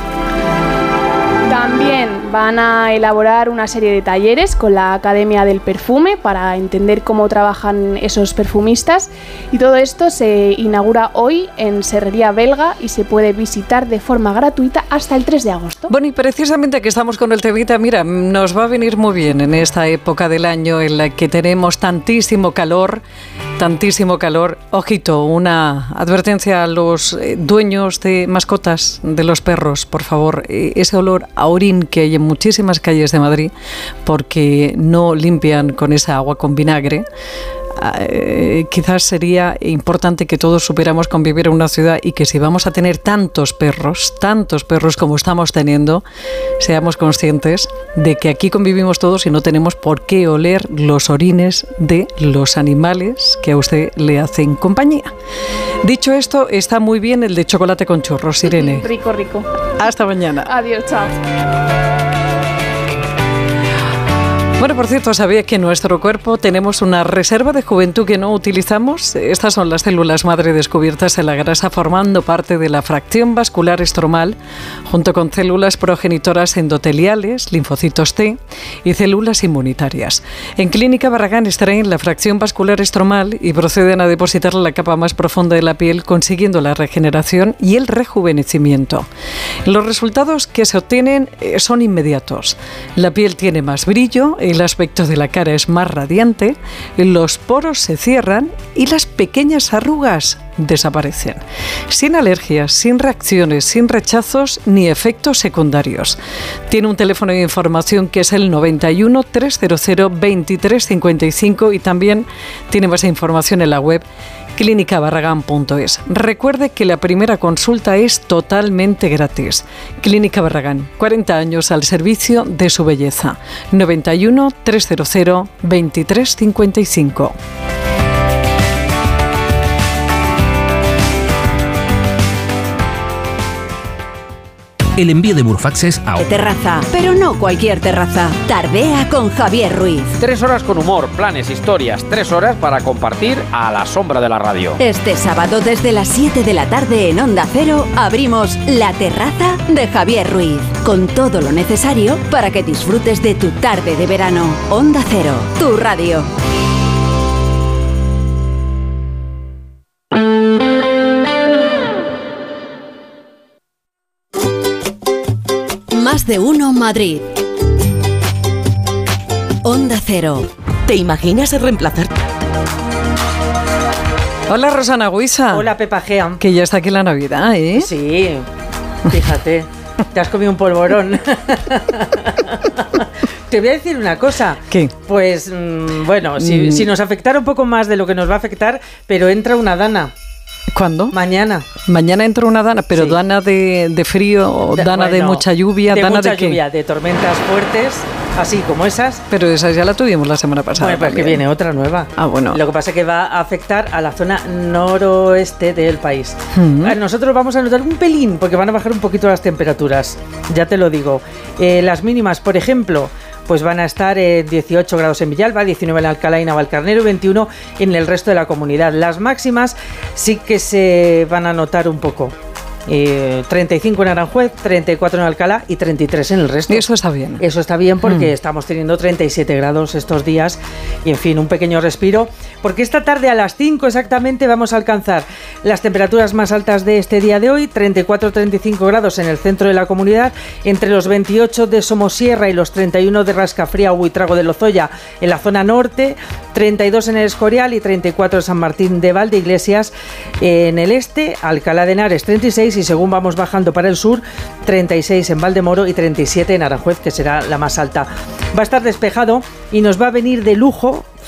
También van a elaborar una serie de talleres con la Academia del Perfume para entender cómo trabajan esos perfumistas, y todo esto se inaugura hoy en Serrería Belga y se puede visitar de forma gratuita hasta el tres de agosto. Bueno, y precisamente que estamos con el temita, mira, nos va a venir muy bien en esta época del año en la que tenemos tantísimo calor, tantísimo calor. Ojito, una advertencia a los dueños de mascotas de los perros, por favor, ese olor a orín que hay en muchísimas calles de Madrid porque no limpian con esa agua con vinagre. Eh, quizás sería importante que todos supiéramos convivir en una ciudad y que si vamos a tener tantos perros, tantos perros como estamos teniendo, seamos conscientes de que aquí convivimos todos y no tenemos por qué oler los orines de los animales que a usted le hacen compañía. Dicho esto, está muy bien el de chocolate con churros, Irene. Rico, rico. Hasta mañana. Adiós, chao. Bueno, por cierto, ¿sabía que en nuestro cuerpo tenemos una reserva de juventud que no utilizamos? Estas son las células madre descubiertas en la grasa, formando parte de la fracción vascular estromal, junto con células progenitoras endoteliales, linfocitos T y células inmunitarias. En Clínica Barragán extraen la fracción vascular estromal y proceden a depositarla en la capa más profunda de la piel, consiguiendo la regeneración y el rejuvenecimiento. Los resultados que se obtienen son inmediatos. La piel tiene más brillo, el aspecto de la cara es más radiante, los poros se cierran y las pequeñas arrugas desaparecen. Sin alergias, sin reacciones, sin rechazos ni efectos secundarios. Tiene un teléfono de información que es el noventa y uno, trescientos veintitrés cincuenta y cinco y también tiene más información en la web clínica barragán punto es. Recuerde que la primera consulta es totalmente gratis. Clínica Barragán, cuarenta años al servicio de su belleza. noventa y uno, trescientos veintitrés cincuenta y cinco. El envío de Burfaxes a... Terraza, pero no cualquier terraza. Tardea con Javier Ruiz. Tres horas con humor, planes, historias. Tres horas para compartir a la sombra de la radio. Este sábado desde las siete de la tarde en Onda Cero abrimos La Terraza de Javier Ruiz. Con todo lo necesario para que disfrutes de tu tarde de verano. Onda Cero, tu radio. Más de uno Madrid. Onda Cero. ¿Te imaginas reemplazar? Hola, Rosana Huiza. Hola, Pepa Gea. Que ya está aquí la Navidad, ¿eh? Sí, fíjate. Te has comido un polvorón. Te voy a decir una cosa. ¿Qué? Pues, mmm, bueno, si, Mm. si nos afectara un poco más de lo que nos va a afectar, pero entra una dana. ¿Cuándo? Mañana. Mañana entra una dana, pero Sí. dana de, de frío, o De- dana de bueno, mucha lluvia, de dana mucha de qué. lluvia, de tormentas fuertes, así como esas. Pero esa ya la tuvimos la semana pasada. Bueno, pues que también. viene otra nueva. Ah, bueno. Lo que pasa es que va a afectar a la zona noroeste del país. Mm. A Nosotros vamos a notar un pelín, porque van a bajar un poquito las temperaturas, ya te lo digo. Eh, las mínimas, por ejemplo, pues van a estar eh, dieciocho grados en Villalba, diecinueve en Alcalá y Navalcarnero y veintiuno en el resto de la comunidad. Las máximas sí que se van a notar un poco. Eh, treinta y cinco en Aranjuez, treinta y cuatro en Alcalá y treinta y tres en el resto. Y eso está bien. Eso está bien porque Mm. estamos teniendo treinta y siete grados estos días y, en fin, un pequeño respiro, porque esta tarde a las cinco exactamente vamos a alcanzar las temperaturas más altas de este día de hoy, treinta y cuatro a treinta y cinco grados en el centro de la comunidad, entre los veintiocho de Somosierra y los treinta y uno de Rascafría o Buitrago de Lozoya en la zona norte, treinta y dos en el Escorial y treinta y cuatro en San Martín de Valdeiglesias en el este, Alcalá de Henares treinta y seis y según vamos bajando para el sur, treinta y seis en Valdemoro y treinta y siete en Aranjuez, que será la más alta. Va a estar despejado y nos va a venir de lujo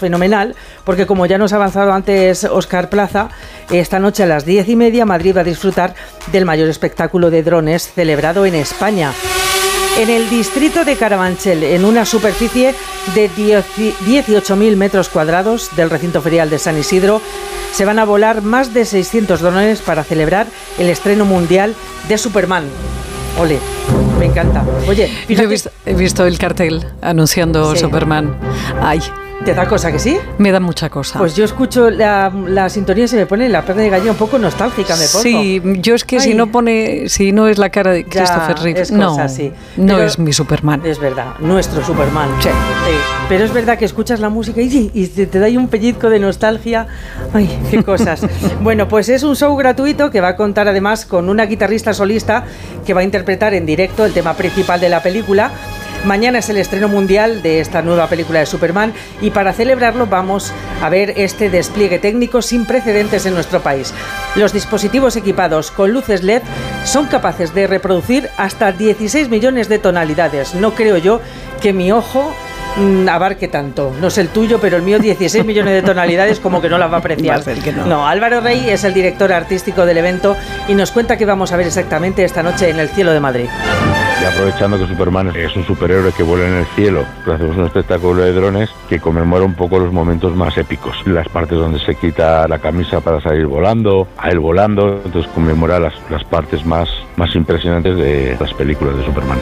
fenomenal, porque como ya nos ha avanzado antes Óscar Plaza, esta noche a las diez y media Madrid va a disfrutar del mayor espectáculo de drones celebrado en España. En el distrito de Carabanchel, en una superficie de dieciocho mil metros cuadrados del recinto ferial de San Isidro, se van a volar más de seiscientos drones para celebrar el estreno mundial de Superman. Ole, me encanta. Oye, fíjate. Yo he visto, he visto el cartel anunciando sí. Superman. Ay. ¿Te da cosa que sí? Me da mucha cosa. Pues yo escucho la, la sintonía y se me pone la carne de gallina un poco nostálgica, me pongo. Sí, yo es que Ay. si no pone, si no es la cara de Christopher ya, Reeve, no, así. no es mi Superman. Es verdad, nuestro Superman. Sí. sí. Pero es verdad que escuchas la música y, y te, te da ahí un pellizco de nostalgia. Ay, qué cosas. Bueno, pues es un show gratuito que va a contar además con una guitarrista solista que va a interpretar en directo el tema principal de la película. Mañana es el estreno mundial de esta nueva película de Superman y para celebrarlo vamos a ver este despliegue técnico sin precedentes en nuestro país. Los dispositivos equipados con luces L E D son capaces de reproducir hasta dieciséis millones de tonalidades. No creo yo que mi ojo mmm, abarque tanto. No sé el tuyo, pero el mío dieciséis millones de tonalidades como que no las va a apreciar. Va a que no. no, Álvaro Rey es el director artístico del evento y nos cuenta qué vamos a ver exactamente esta noche en el cielo de Madrid. Y aprovechando que Superman es un superhéroe que vuela en el cielo, pues hacemos un espectáculo de drones que conmemora un poco los momentos más épicos. Las partes donde se quita la camisa para salir volando, a él volando, entonces conmemora las, las partes más, más impresionantes de las películas de Superman.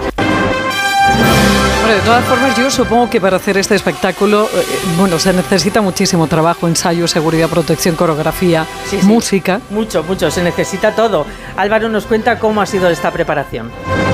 Bueno, de todas formas, yo supongo que para hacer este espectáculo, eh, bueno, se necesita muchísimo trabajo, ensayo, seguridad, protección, coreografía, sí, sí. música. Mucho, mucho, se necesita todo. Álvaro nos cuenta cómo ha sido esta preparación.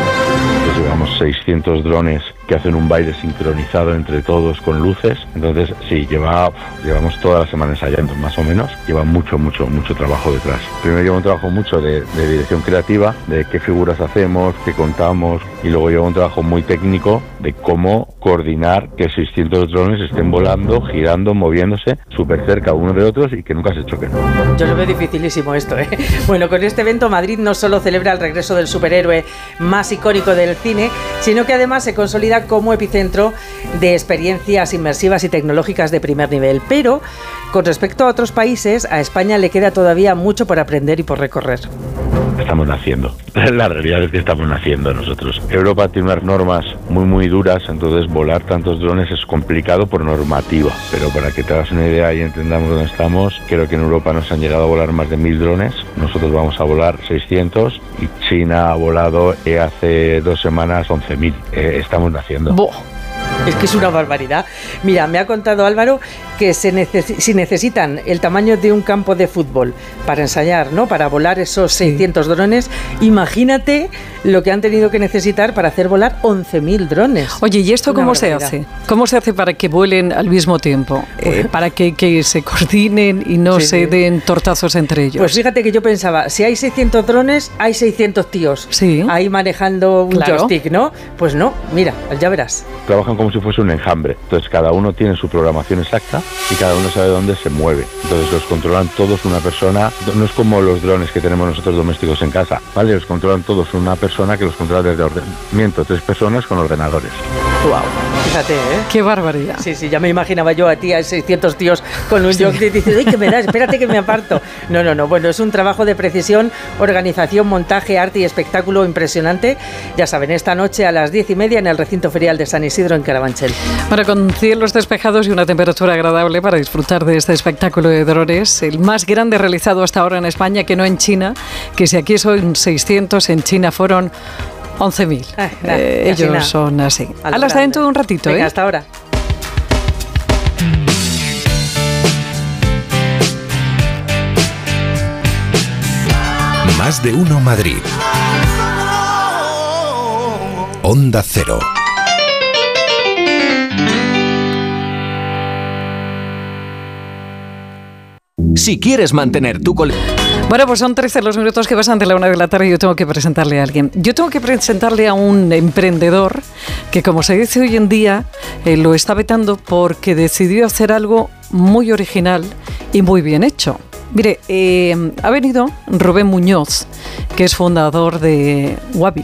Pues llevamos seiscientos drones que hacen un baile sincronizado entre todos con luces. Entonces, sí, lleva, llevamos toda la semana ensayando, más o menos. Lleva mucho, mucho, mucho trabajo detrás. Primero lleva un trabajo mucho de, de dirección creativa, de qué figuras hacemos, qué contamos, y luego lleva un trabajo muy técnico de cómo coordinar que seiscientos drones estén volando, girando, moviéndose súper cerca uno de otros y que nunca se choquen. Yo lo veo dificilísimo esto, ¿eh? Bueno, con este evento Madrid no solo celebra el regreso del superhéroe más icónico del cine, sino que además se consolida como epicentro de experiencias inmersivas y tecnológicas de primer nivel. Pero, con respecto a otros países, a España le queda todavía mucho por aprender y por recorrer. Estamos naciendo. La realidad es que estamos naciendo nosotros. Europa tiene unas normas muy muy duras, entonces volar tantos drones es complicado por normativa. Pero para que te hagas una idea y entendamos dónde estamos, creo que en Europa nos han llegado a volar más de mil drones. Nosotros vamos a volar seiscientos y China ha volado eh, hace dos semanas once mil. Eh, estamos naciendo. Bo. Es que es una barbaridad. Mira, me ha contado Álvaro que se neces- si necesitan el tamaño de un campo de fútbol para ensayar, ¿no? Para volar esos seiscientos sí. drones, imagínate lo que han tenido que necesitar para hacer volar once mil drones. Oye, ¿y esto cómo se hace? ¿Cómo se hace para que vuelen al mismo tiempo? Eh, para que, que se coordinen y no sí, se sí. den tortazos entre ellos. Pues fíjate que yo pensaba, si hay seiscientos drones, hay seiscientos tíos sí. ahí manejando un claro. joystick, ¿no? Pues no, mira, ya verás. Trabajan como si fuese un enjambre, entonces cada uno tiene su programación exacta y cada uno sabe dónde se mueve, entonces los controlan todos una persona, no es como los drones que tenemos nosotros domésticos en casa, ¿vale? Los controlan todos una persona que los controla desde ordenamiento, tres personas con ordenadores. Wow, fíjate, ¿eh? Qué barbaridad. Sí, sí, ya me imaginaba yo a ti, a seiscientos tíos con un sí. joystick diciendo, ¡ay, que me da! Espérate que me aparto. No, no, no, bueno, es un trabajo de precisión, organización, montaje, arte y espectáculo impresionante. Ya saben, esta noche a las diez y media en el recinto ferial de San Isidro en Carabanchel. Bueno, con cielos despejados y una temperatura agradable para disfrutar de este espectáculo de drones, el más grande realizado hasta ahora en España, que no en China, que si aquí son seiscientos, en China fueron once mil. Ah, eh, ellos nada. Son así. Hasta grande. Dentro de un ratito. Venga, ¿eh? hasta ahora. Más de uno Madrid. Onda Cero. Si quieres mantener tu colección... Bueno, pues son trece los minutos que pasan de la una de la tarde y yo tengo que presentarle a alguien. Yo tengo que presentarle a un emprendedor que, como se dice hoy en día, eh, lo está vetando porque decidió hacer algo muy original y muy bien hecho. Mire, eh, ha venido Rubén Muñoz, que es fundador de Wabix,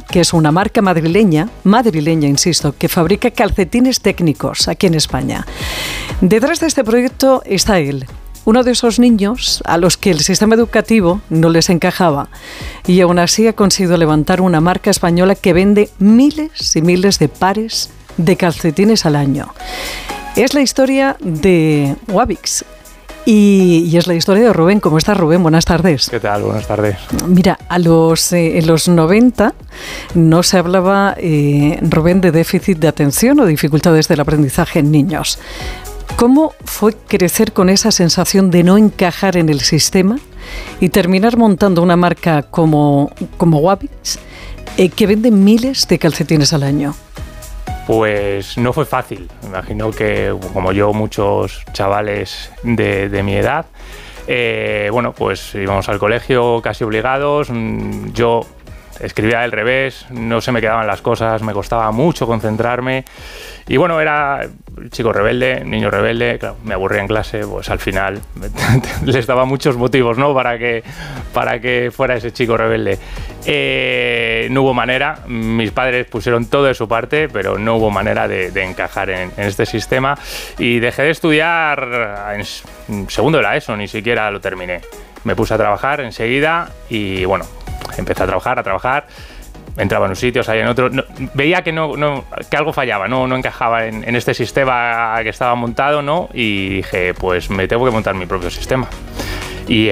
que es una marca madrileña, madrileña, insisto, que fabrica calcetines técnicos aquí en España. Detrás de este proyecto está él, uno de esos niños a los que el sistema educativo no les encajaba y aún así ha conseguido levantar una marca española que vende miles y miles de pares de calcetines al año. Es la historia de Wabix. Y, y es la historia de Rubén. ¿Cómo estás, Rubén? Buenas tardes. ¿Qué tal? Buenas tardes. Mira, a los, eh, en los noventa no se hablaba, eh, Rubén, de déficit de atención o dificultades del aprendizaje en niños. ¿Cómo fue crecer con esa sensación de no encajar en el sistema y terminar montando una marca como, como Wabix, eh, que vende miles de calcetines al año? Pues no fue fácil. Me imagino que, como yo, muchos chavales de, de mi edad, eh, bueno, pues íbamos al colegio casi obligados. Yo escribía del revés, no se me quedaban las cosas, me costaba mucho concentrarme. Y bueno, era chico rebelde, niño rebelde, claro, me aburría en clase, pues al final les daba muchos motivos, ¿no? Para que, para que fuera ese chico rebelde. Eh, no hubo manera, mis padres pusieron todo de su parte, pero no hubo manera de, de encajar en, en este sistema y dejé de estudiar en segundo de la ESO, ni siquiera lo terminé. Me puse a trabajar enseguida y bueno, empecé a trabajar, a trabajar. Entraba en un sitio, salía en otro. No, veía que, no, no, que algo fallaba, no, no encajaba en, en este sistema que estaba montado, ¿no? Y dije, pues me tengo que montar mi propio sistema. Y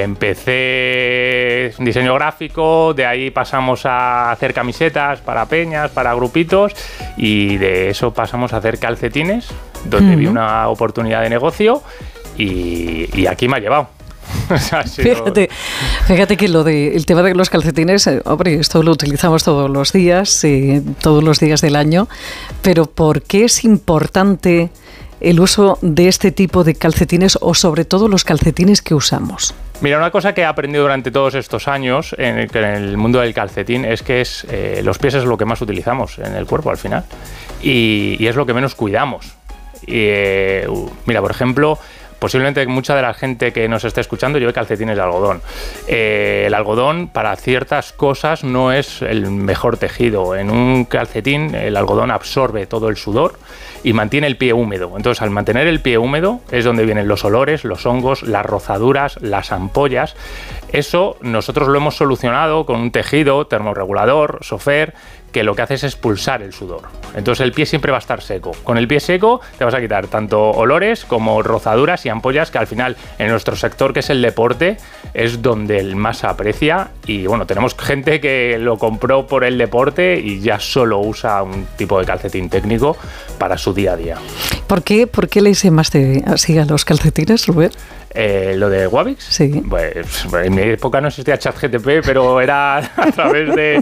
empecé diseño gráfico, de ahí pasamos a hacer camisetas para peñas, para grupitos, y de eso pasamos a hacer calcetines, donde uh-huh. vi una oportunidad de negocio y, y aquí me ha llevado. Fíjate, fíjate que lo de, el tema de los calcetines, eh, hombre, esto lo utilizamos todos los días, eh, todos los días del año, pero ¿por qué es importante el uso de este tipo de calcetines o sobre todo los calcetines que usamos? Mira, una cosa que he aprendido durante todos estos años en el, en el mundo del calcetín es que es, eh, los pies es lo que más utilizamos en el cuerpo al final y, y es lo que menos cuidamos. Y, eh, mira, por ejemplo, posiblemente mucha de la gente que nos esté escuchando lleve calcetines de algodón. Eh, el algodón para ciertas cosas no es el mejor tejido. En un calcetín el algodón absorbe todo el sudor y mantiene el pie húmedo. Entonces, al mantener el pie húmedo es donde vienen los olores, los hongos, las rozaduras, las ampollas. Eso nosotros lo hemos solucionado con un tejido termorregulador, Sofer, que lo que hace es expulsar el sudor. Entonces el pie siempre va a estar seco. Con el pie seco te vas a quitar tanto olores como rozaduras y ampollas, que al final en nuestro sector, que es el deporte, es donde el más se aprecia. Y bueno, tenemos gente que lo compró por el deporte y ya solo usa un tipo de calcetín técnico para su día a día. ¿Por qué, por qué le llamaste así a los calcetines, Rubén? Eh, ¿Lo de Wabix? Sí. Pues en mi época no existía ChatGPT, pero era a través de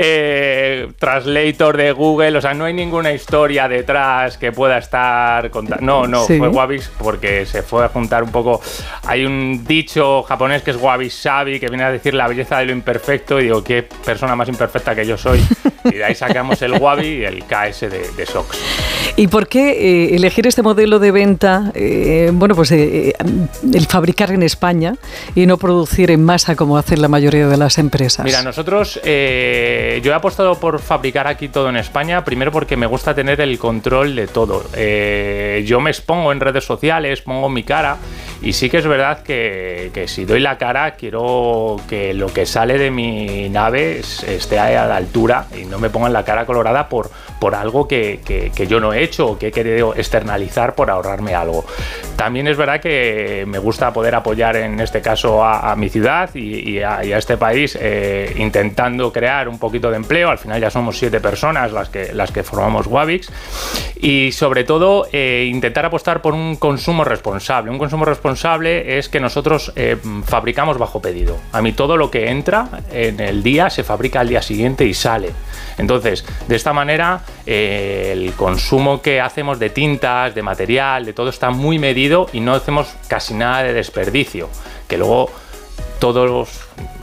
eh, Translator de Google. O sea, no hay ninguna historia detrás que pueda estar contando. No, no, sí. Fue Wabix porque se fue a juntar un poco. Hay un dicho japonés que es Wabi-sabi, que viene a decir la belleza de lo imperfecto. Y digo, ¿qué persona más imperfecta que yo soy? Y de ahí sacamos el Wabi y el K S de, de Socks. ¿Y por qué eh, elegir este modelo de venta? Eh, bueno, pues eh, el fabricar en España y no producir en masa como hacen la mayoría de las empresas. Mira, nosotros, eh, yo he apostado por fabricar aquí todo en España, primero porque me gusta tener el control de todo. Eh, yo me expongo en redes sociales, pongo mi cara y sí que es verdad que, que si doy la cara quiero que lo que sale de mi nave esté a la altura y no me pongan la cara colorada por, por algo que, que, que yo no he hecho o que he querido externalizar por ahorrarme algo. También es verdad que me gusta poder apoyar en este caso a, a mi ciudad y, y, a, y a este país eh, intentando crear un poquito de empleo. Al final ya somos siete personas las que, las que formamos Wabix y sobre todo eh, intentar apostar por un consumo responsable. Un consumo responsable es que nosotros eh, fabricamos bajo pedido. A mí todo lo que entra en el día se fabrica al día siguiente y sale. Entonces, de esta manera eh, el consumo que hacemos de tintas, de material, de todo está muy medido y no hacemos casi nada de desperdicio, que luego todos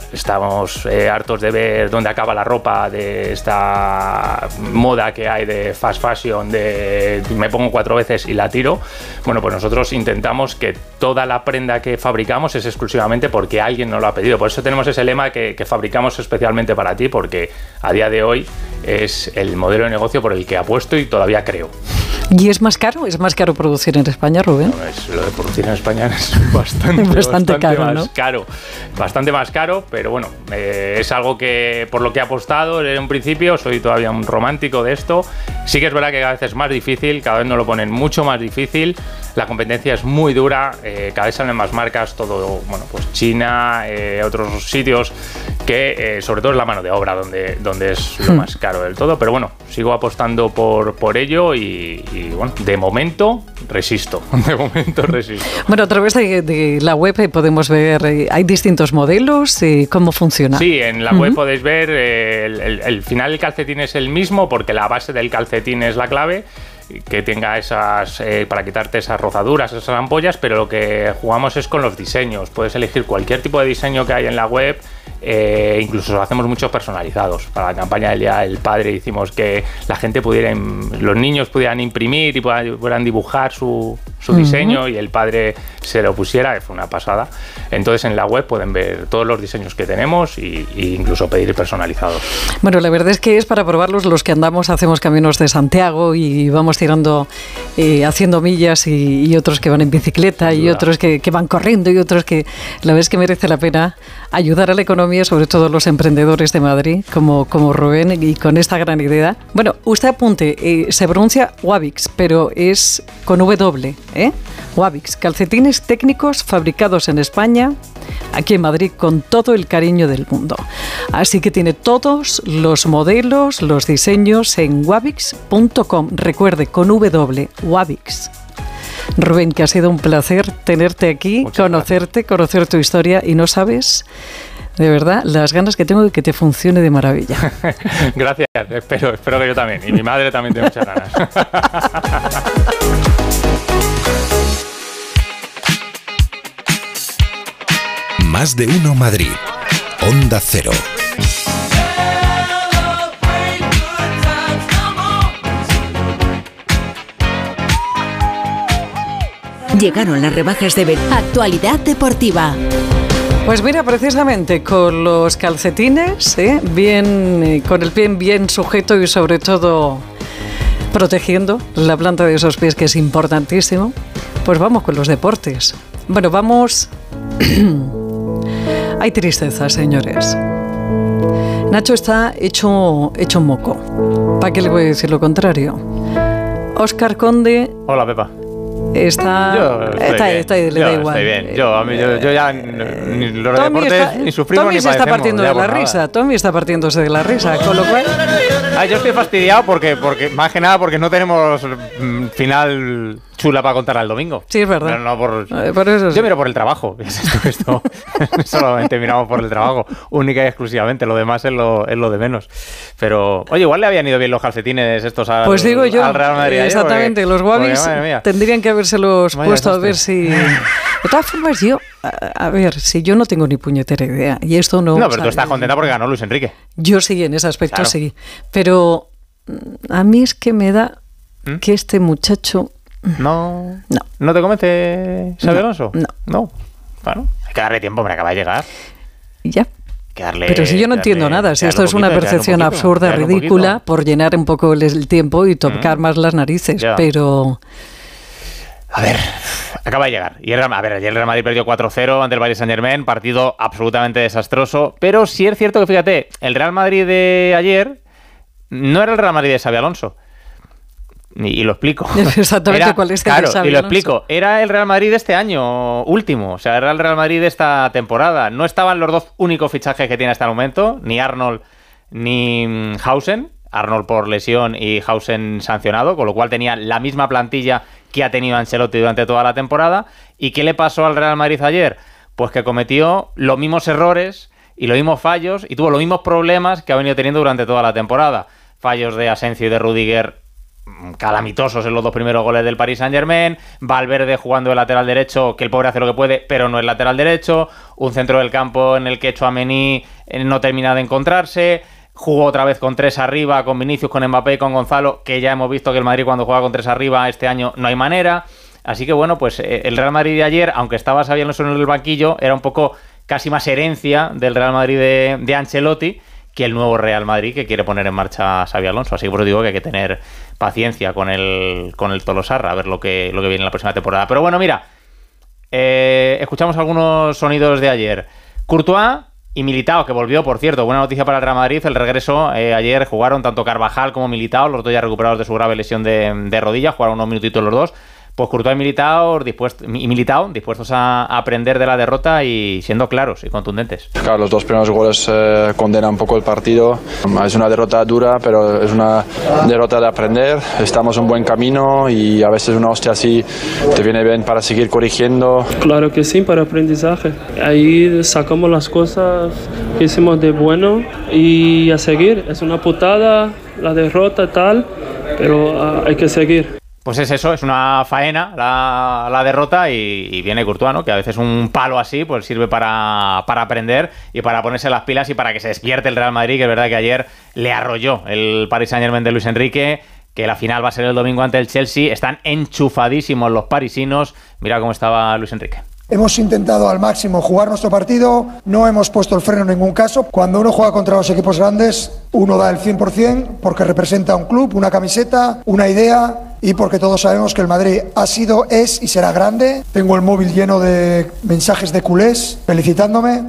estamos eh, hartos de ver dónde acaba la ropa, de esta moda que hay de fast fashion, de me pongo cuatro veces y la tiro. Bueno, pues nosotros intentamos que toda la prenda que fabricamos es exclusivamente porque alguien nos lo ha pedido. Por eso tenemos ese lema que, que fabricamos especialmente para ti, porque a día de hoy es el modelo de negocio por el que apuesto y todavía creo. ¿Y es más caro? ¿Es más caro producir en España, Rubén? No, es, lo de producir en España es bastante, bastante, bastante caro, más ¿no? caro. Bastante más caro, pero bueno, eh, es algo que por lo que he apostado en un principio, soy todavía un romántico de esto. Sí que es verdad que cada vez es más difícil, cada vez nos lo ponen mucho más difícil. La competencia es muy dura, eh, cada vez salen más marcas, todo, bueno, pues China, eh, otros sitios, que eh, sobre todo es la mano de obra donde, donde es lo más caro del todo. Pero bueno, sigo apostando por, por ello y, y bueno, de momento resisto, de momento resisto. Bueno, a través de, de la web podemos ver, eh, hay distintos modelos, eh, ¿cómo funciona? Sí, en la uh-huh. web podéis ver, eh, el, el, el final del calcetín es el mismo porque la base del calcetín es la clave, que tenga esas, eh, para quitarte esas rozaduras, esas ampollas, pero lo que jugamos es con los diseños. Puedes elegir cualquier tipo de diseño que hay en la web, eh, incluso hacemos muchos personalizados. Para la campaña del Día del Padre hicimos que la gente pudiera, los niños pudieran imprimir y pudieran dibujar su, su uh-huh. diseño y el padre se lo pusiera, que fue una pasada. Entonces en la web pueden ver todos los diseños que tenemos y, y incluso pedir personalizados. Bueno, la verdad es que es para probarlos los que andamos, hacemos caminos de Santiago y vamos tirando, eh, haciendo millas y, y otros que van en bicicleta y otros que, que van corriendo y otros que la verdad es que merece la pena ayudar a la economía, sobre todo los emprendedores de Madrid, como, como Rubén, y con esta gran idea. Bueno, usted apunte, eh, se pronuncia Wabix, pero es con W, ¿eh? Wabix, calcetines técnicos fabricados en España, aquí en Madrid, con todo el cariño del mundo. Así que tiene todos los modelos, los diseños en wabix punto com. Recuerde, con W, Wabix. Rubén, que ha sido un placer tenerte aquí, Muchas conocerte, gracias. conocer tu historia, y no sabes, de verdad, las ganas que tengo de que te funcione de maravilla. Gracias, espero, espero que yo también, y mi madre también tiene muchas ganas. Más de uno Madrid, Onda Cero. Llegaron las rebajas de verano. Actualidad deportiva. Pues mira, precisamente con los calcetines, ¿eh? bien, eh, con el pie bien sujeto y sobre todo protegiendo la planta de esos pies, que es importantísimo, pues vamos con los deportes. Bueno, vamos... Hay tristeza, señores. Nacho está hecho, hecho moco. ¿Para qué le voy a decir lo contrario? Óscar Conde... Hola, Pepa. Está, yo estoy está, bien. está le yo da igual. Estoy bien. Yo, a mí, yo, yo ya ni los Tommy deportes está, ni sufrimos Tommy ni se está partiendo de la nada. risa. Tommy está partiéndose de la risa, con lo cual... Ah, yo estoy fastidiado porque, porque más que nada porque no tenemos mm, final chula para contar al domingo. Sí, es verdad. No, no por, eh, por eso sí. Yo miro por el trabajo. Esto, esto, solamente miramos por el trabajo, única y exclusivamente. Lo demás es lo, es lo de menos. Pero, oye, igual le habían ido bien los calcetines estos al, pues digo yo, al Real Madrid. Exactamente, porque, los Wabix tendrían que habérselos Vaya puesto desastre. A ver si... De todas formas, yo, a, a ver, si yo no tengo ni puñetera idea, y esto no... No, pero tú estás contenta porque ganó Luis Enrique. Yo sí, en ese aspecto claro. sí. Pero a mí es que me da ¿Mm? que este muchacho... No, no, ¿No te convence Xabi Alonso? No. No. Bueno, hay que darle tiempo, hombre, acaba de llegar. Ya. Que darle, pero si yo no entiendo darle, nada, si esto es una percepción un poquito, absurda, ridícula, por llenar un poco el, el tiempo y tocar mm. más las narices, ya. pero... A ver, acaba de llegar. Y el, a ver, ayer el Real Madrid perdió cuatro cero ante el Paris Saint-Germain, partido absolutamente desastroso. Pero sí es cierto que, fíjate, el Real Madrid de ayer no era el Real Madrid de Xabi Alonso. Y, y lo explico. Exactamente era, cuál es el claro, de Xabi y lo Alonso. explico. Era el Real Madrid de este año último. O sea, era el Real Madrid de esta temporada. No estaban los dos únicos fichajes que tiene hasta el momento, ni Arnold ni Hausen. Arnold por lesión y Hausen sancionado, con lo cual tenía la misma plantilla que ha tenido Ancelotti durante toda la temporada. ¿Y qué le pasó al Real Madrid ayer? Pues que cometió los mismos errores y los mismos fallos y tuvo los mismos problemas que ha venido teniendo durante toda la temporada. Fallos de Asensio y de Rudiger calamitosos en los dos primeros goles del Paris Saint-Germain, Valverde jugando de lateral derecho, que el pobre hace lo que puede, pero no es lateral derecho, un centro del campo en el que Tchouaméni no termina de encontrarse, jugó otra vez con tres arriba, con Vinicius, con Mbappé y con Gonzalo, que ya hemos visto que el Madrid cuando juega con tres arriba este año no hay manera. Así que bueno, pues el Real Madrid de ayer, aunque estaba Xabi Alonso en el banquillo, era un poco casi más herencia del Real Madrid de, de Ancelotti que el nuevo Real Madrid que quiere poner en marcha a Xabi Alonso. Así que por eso digo que hay que tener paciencia con el, con el Tolosarra, a ver lo que, lo que viene en la próxima temporada. Pero bueno, mira, eh, escuchamos algunos sonidos de ayer. Courtois y Militao, que volvió, por cierto, buena noticia para el Real Madrid, el regreso. Eh, ayer jugaron tanto Carvajal como Militao, los dos ya recuperados de su grave lesión de, de rodilla, jugaron unos minutitos los dos. Pues Courtois y Militao, dispuesto, y Militao dispuestos a aprender de la derrota y siendo claros y contundentes. Claro, los dos primeros goles eh, condenan un poco el partido. Es una derrota dura, pero es una derrota de aprender. Estamos en un buen camino y a veces una hostia así te viene bien para seguir corrigiendo. Claro que sí, para aprendizaje. Ahí sacamos las cosas que hicimos de bueno y a seguir. Es una putada, la derrota tal, pero uh, hay que seguir. Pues es eso, es una faena la, la derrota y, y viene Courtois, ¿no? Que a veces un palo así pues sirve para, para aprender y para ponerse las pilas y para que se despierte el Real Madrid, que es verdad que ayer le arrolló el Paris Saint-Germain de Luis Enrique, que la final va a ser el domingo ante el Chelsea. Están enchufadísimos los parisinos. Mira cómo estaba Luis Enrique. Hemos intentado al máximo jugar nuestro partido, no hemos puesto el freno en ningún caso. Cuando uno juega contra los equipos grandes, uno da el cien por ciento porque representa un club, una camiseta, una idea y porque todos sabemos que el Madrid ha sido, es y será grande. Tengo el móvil lleno de mensajes de culés felicitándome.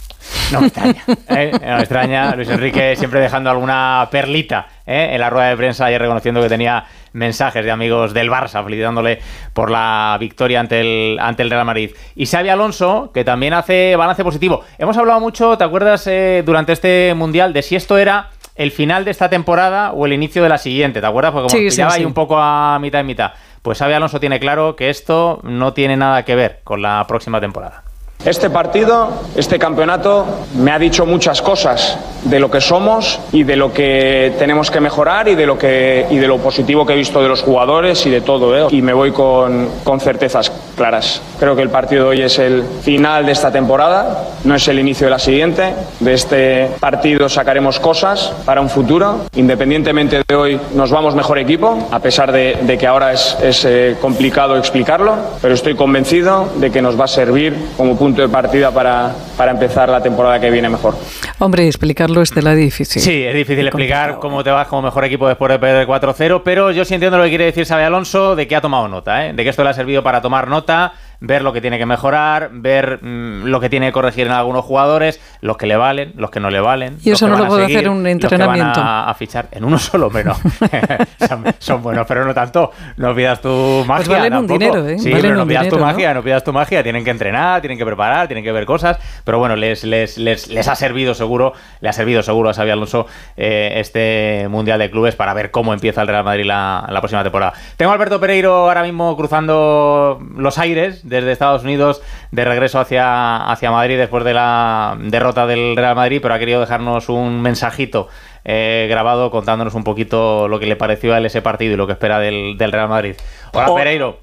No me extraña, ¿eh? No me extraña. Luis Enrique siempre dejando alguna perlita ¿eh? en la rueda de prensa y reconociendo que tenía mensajes de amigos del Barça felicitándole por la victoria ante el, ante el Real Madrid. Y Xabi Alonso, que también hace balance positivo. Hemos hablado mucho, ¿te acuerdas, eh, durante este Mundial, de si esto era el final de esta temporada o el inicio de la siguiente? ¿Te acuerdas? Porque como sí, pillaba sí, ahí sí. un poco a mitad y mitad. Pues Xabi Alonso tiene claro que esto no tiene nada que ver con la próxima temporada. Este partido, este campeonato, me ha dicho muchas cosas de lo que somos y de lo que tenemos que mejorar y de lo que y de lo positivo que he visto de los jugadores y de todo, ¿eh? Y me voy con, con certezas claras. Creo que el partido de hoy es el final de esta temporada, no es el inicio de la siguiente. De este partido sacaremos cosas para un futuro. Independientemente de hoy, nos vamos mejor equipo, a pesar de, de que ahora es, es eh, complicado explicarlo, pero estoy convencido de que nos va a servir como punto de partida para, para empezar la temporada que viene mejor. Hombre, explicarlo es de la difícil. Sí, es difícil explicar cómo te vas como mejor equipo después de perder cuatro cero, pero yo sí entiendo lo que quiere decir Xabi Alonso, de que ha tomado nota, ¿eh? de que esto le ha servido para tomar nota, ver lo que tiene que mejorar, ver mmm, lo que tiene que corregir en algunos jugadores, los que le valen, los que no le valen. Y eso no lo puede hacer en un entrenamiento. Los que van a, a fichar en uno solo, menos. son, son buenos, pero no tanto. No pidas tu magia. Pues valen tampoco. un dinero, ¿eh? Sí, valen pero no un pidas dinero, tu magia, ¿no? no pidas tu magia. Tienen que entrenar, tienen que preparar, tienen que ver cosas. Pero bueno, les, les, les, les ha servido seguro, le ha servido seguro a Xabi Alonso eh, este Mundial de Clubes para ver cómo empieza el Real Madrid la, la próxima temporada. Tengo a Alberto Pereiro ahora mismo cruzando los aires desde Estados Unidos, de regreso hacia, hacia Madrid después de la derrota del Real Madrid, pero ha querido dejarnos un mensajito eh, grabado contándonos un poquito lo que le pareció a él ese partido y lo que espera del, del Real Madrid. Hola, oh. Pereiro.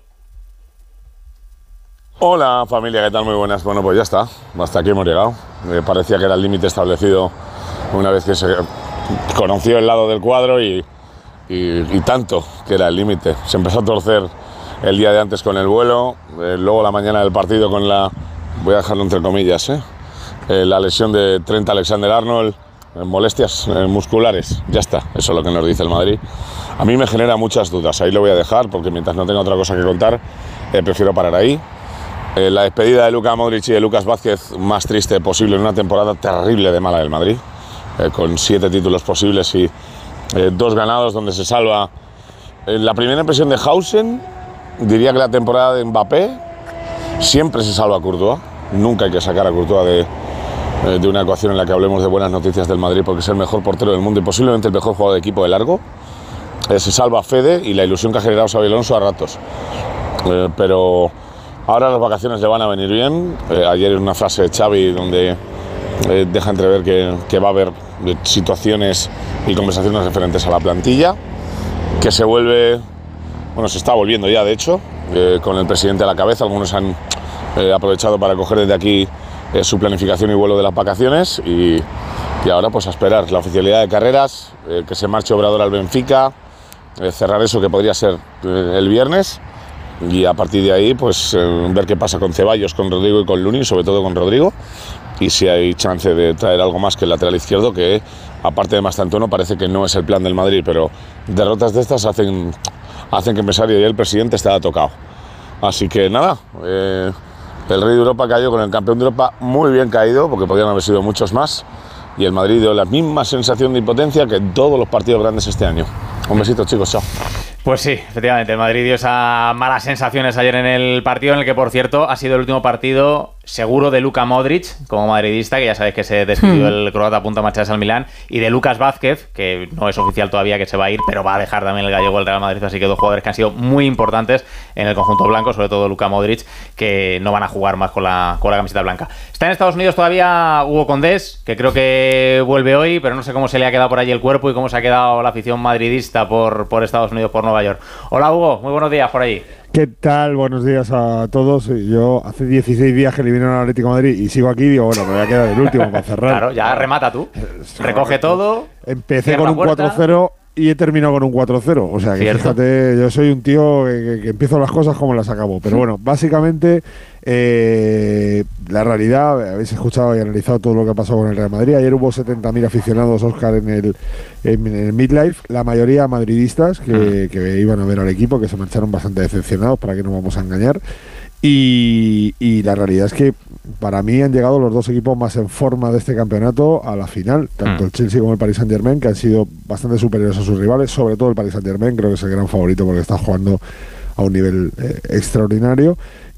Hola familia, ¿qué tal? Muy buenas. Bueno, pues ya está, hasta aquí hemos llegado. Me parecía que era el límite establecido una vez que se conoció el lado del cuadro y, y, y tanto que era el límite. Se empezó a torcer el día de antes con el vuelo, eh, luego la mañana del partido con la, voy a dejarlo entre comillas, eh, eh, la lesión de Trent Alexander-Arnold, eh, molestias eh, musculares, ya está, eso es lo que nos dice el Madrid. A mí me genera muchas dudas, ahí lo voy a dejar porque mientras no tenga otra cosa que contar, eh, prefiero parar ahí. Eh, la despedida de Luka Modric y de Lucas Vázquez más triste posible en una temporada terrible de mala del Madrid, eh, con siete títulos posibles y eh, dos ganados donde se salva. Eh, la primera impresión de Hausen, diría que la temporada de Mbappé siempre se salva a Courtois. Nunca hay que sacar a Courtois de, de una ecuación en la que hablemos de buenas noticias del Madrid porque es el mejor portero del mundo y posiblemente el mejor jugador de equipo de largo. Eh, se salva a Fede y la ilusión que ha generado Xabi Alonso a ratos. Eh, pero ahora las vacaciones le van a venir bien. Eh, ayer en una frase de Xavi donde eh, deja entrever que, que va a haber situaciones y conversaciones referentes a la plantilla. que se vuelve, bueno, se está volviendo ya de hecho, eh, con el presidente a la cabeza. Algunos han eh, aprovechado para coger desde aquí eh, su planificación y vuelo de las vacaciones y, y ahora pues a esperar la oficialidad de carreras, eh, que se marche Obrador al Benfica, eh, cerrar eso que podría ser eh, el viernes y a partir de ahí pues eh, ver qué pasa con Ceballos, con Rodrigo y con Lunin, sobre todo con Rodrigo, y si hay chance de traer algo más que el lateral izquierdo, que aparte de Mastantuono parece que no es el plan del Madrid, pero derrotas de estas hacen, hacen que Empresario y el presidente esté tocado. Así que nada, eh, el rey de Europa cayó con el campeón de Europa muy bien caído, porque podrían haber sido muchos más, y el Madrid dio la misma sensación de impotencia que en todos los partidos grandes este año. Un besito, chicos, chao. Pues sí, efectivamente, el Madrid dio esas malas sensaciones ayer en el partido, en el que, por cierto, ha sido el último partido seguro de Luka Modric, como madridista, que ya sabéis que se despidió hmm. el croata a punto de marcharse al Milán, y de Lucas Vázquez, que no es oficial todavía que se va a ir, pero va a dejar también el gallego el Real Madrid, así que dos jugadores que han sido muy importantes en el conjunto blanco, sobre todo Luka Modric, que no van a jugar más con la, con la camiseta blanca. Está en Estados Unidos todavía Hugo Condés, que creo que vuelve hoy, pero no sé cómo se le ha quedado por allí el cuerpo y cómo se ha quedado la afición madridista por, por Estados Unidos, por Nueva York. Hola Hugo, muy buenos días por allí. ¿Qué tal? Buenos días a todos. Yo hace dieciséis días que eliminé al Atlético de Madrid y sigo aquí y digo, bueno, me voy a quedar el último para cerrar. Claro, ya remata tú. Recoge todo. Empecé con un cuatro cero y he terminado con un cuatro cero. O sea, que ¿cierto? Fíjate, yo soy un tío que, que, que empiezo las cosas como las acabo. Pero bueno, básicamente eh, la realidad, habéis escuchado y analizado todo lo que ha pasado con el Real Madrid. Ayer hubo setenta mil aficionados, Óscar, en el, en, en el Midlife. La mayoría madridistas que, que iban a ver al equipo, que se marcharon bastante decepcionados, para que no vamos a engañar. Y, y la realidad es que para mí han llegado los dos equipos más en forma de este campeonato a la final, tanto mm. el Chelsea como el Paris Saint-Germain, que han sido bastante superiores a sus rivales, sobre todo el Paris Saint-Germain, creo que es el gran favorito porque está jugando a un nivel eh, extraordinario.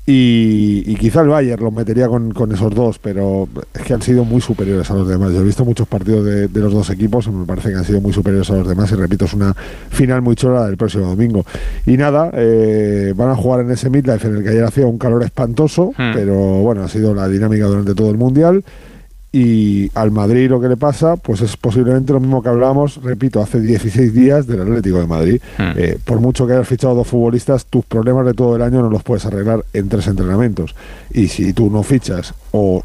Y, y quizá el Bayern los metería con, con esos dos, pero es que han sido muy superiores a los demás. Yo he visto muchos partidos de, de los dos equipos y me parece que han sido muy superiores a los demás, y repito, es una final muy chula del próximo domingo. Y nada, eh, van a jugar en ese Midlife en el que ayer hacía un calor espantoso, hmm. pero bueno, ha sido la dinámica durante todo el Mundial. Y al Madrid lo que le pasa, pues es posiblemente lo mismo que hablábamos, repito, hace dieciséis días del Atlético de Madrid. Mm. Eh, por mucho que hayas fichado dos futbolistas, tus problemas de todo el año no los puedes arreglar en tres entrenamientos. Y si tú no fichas o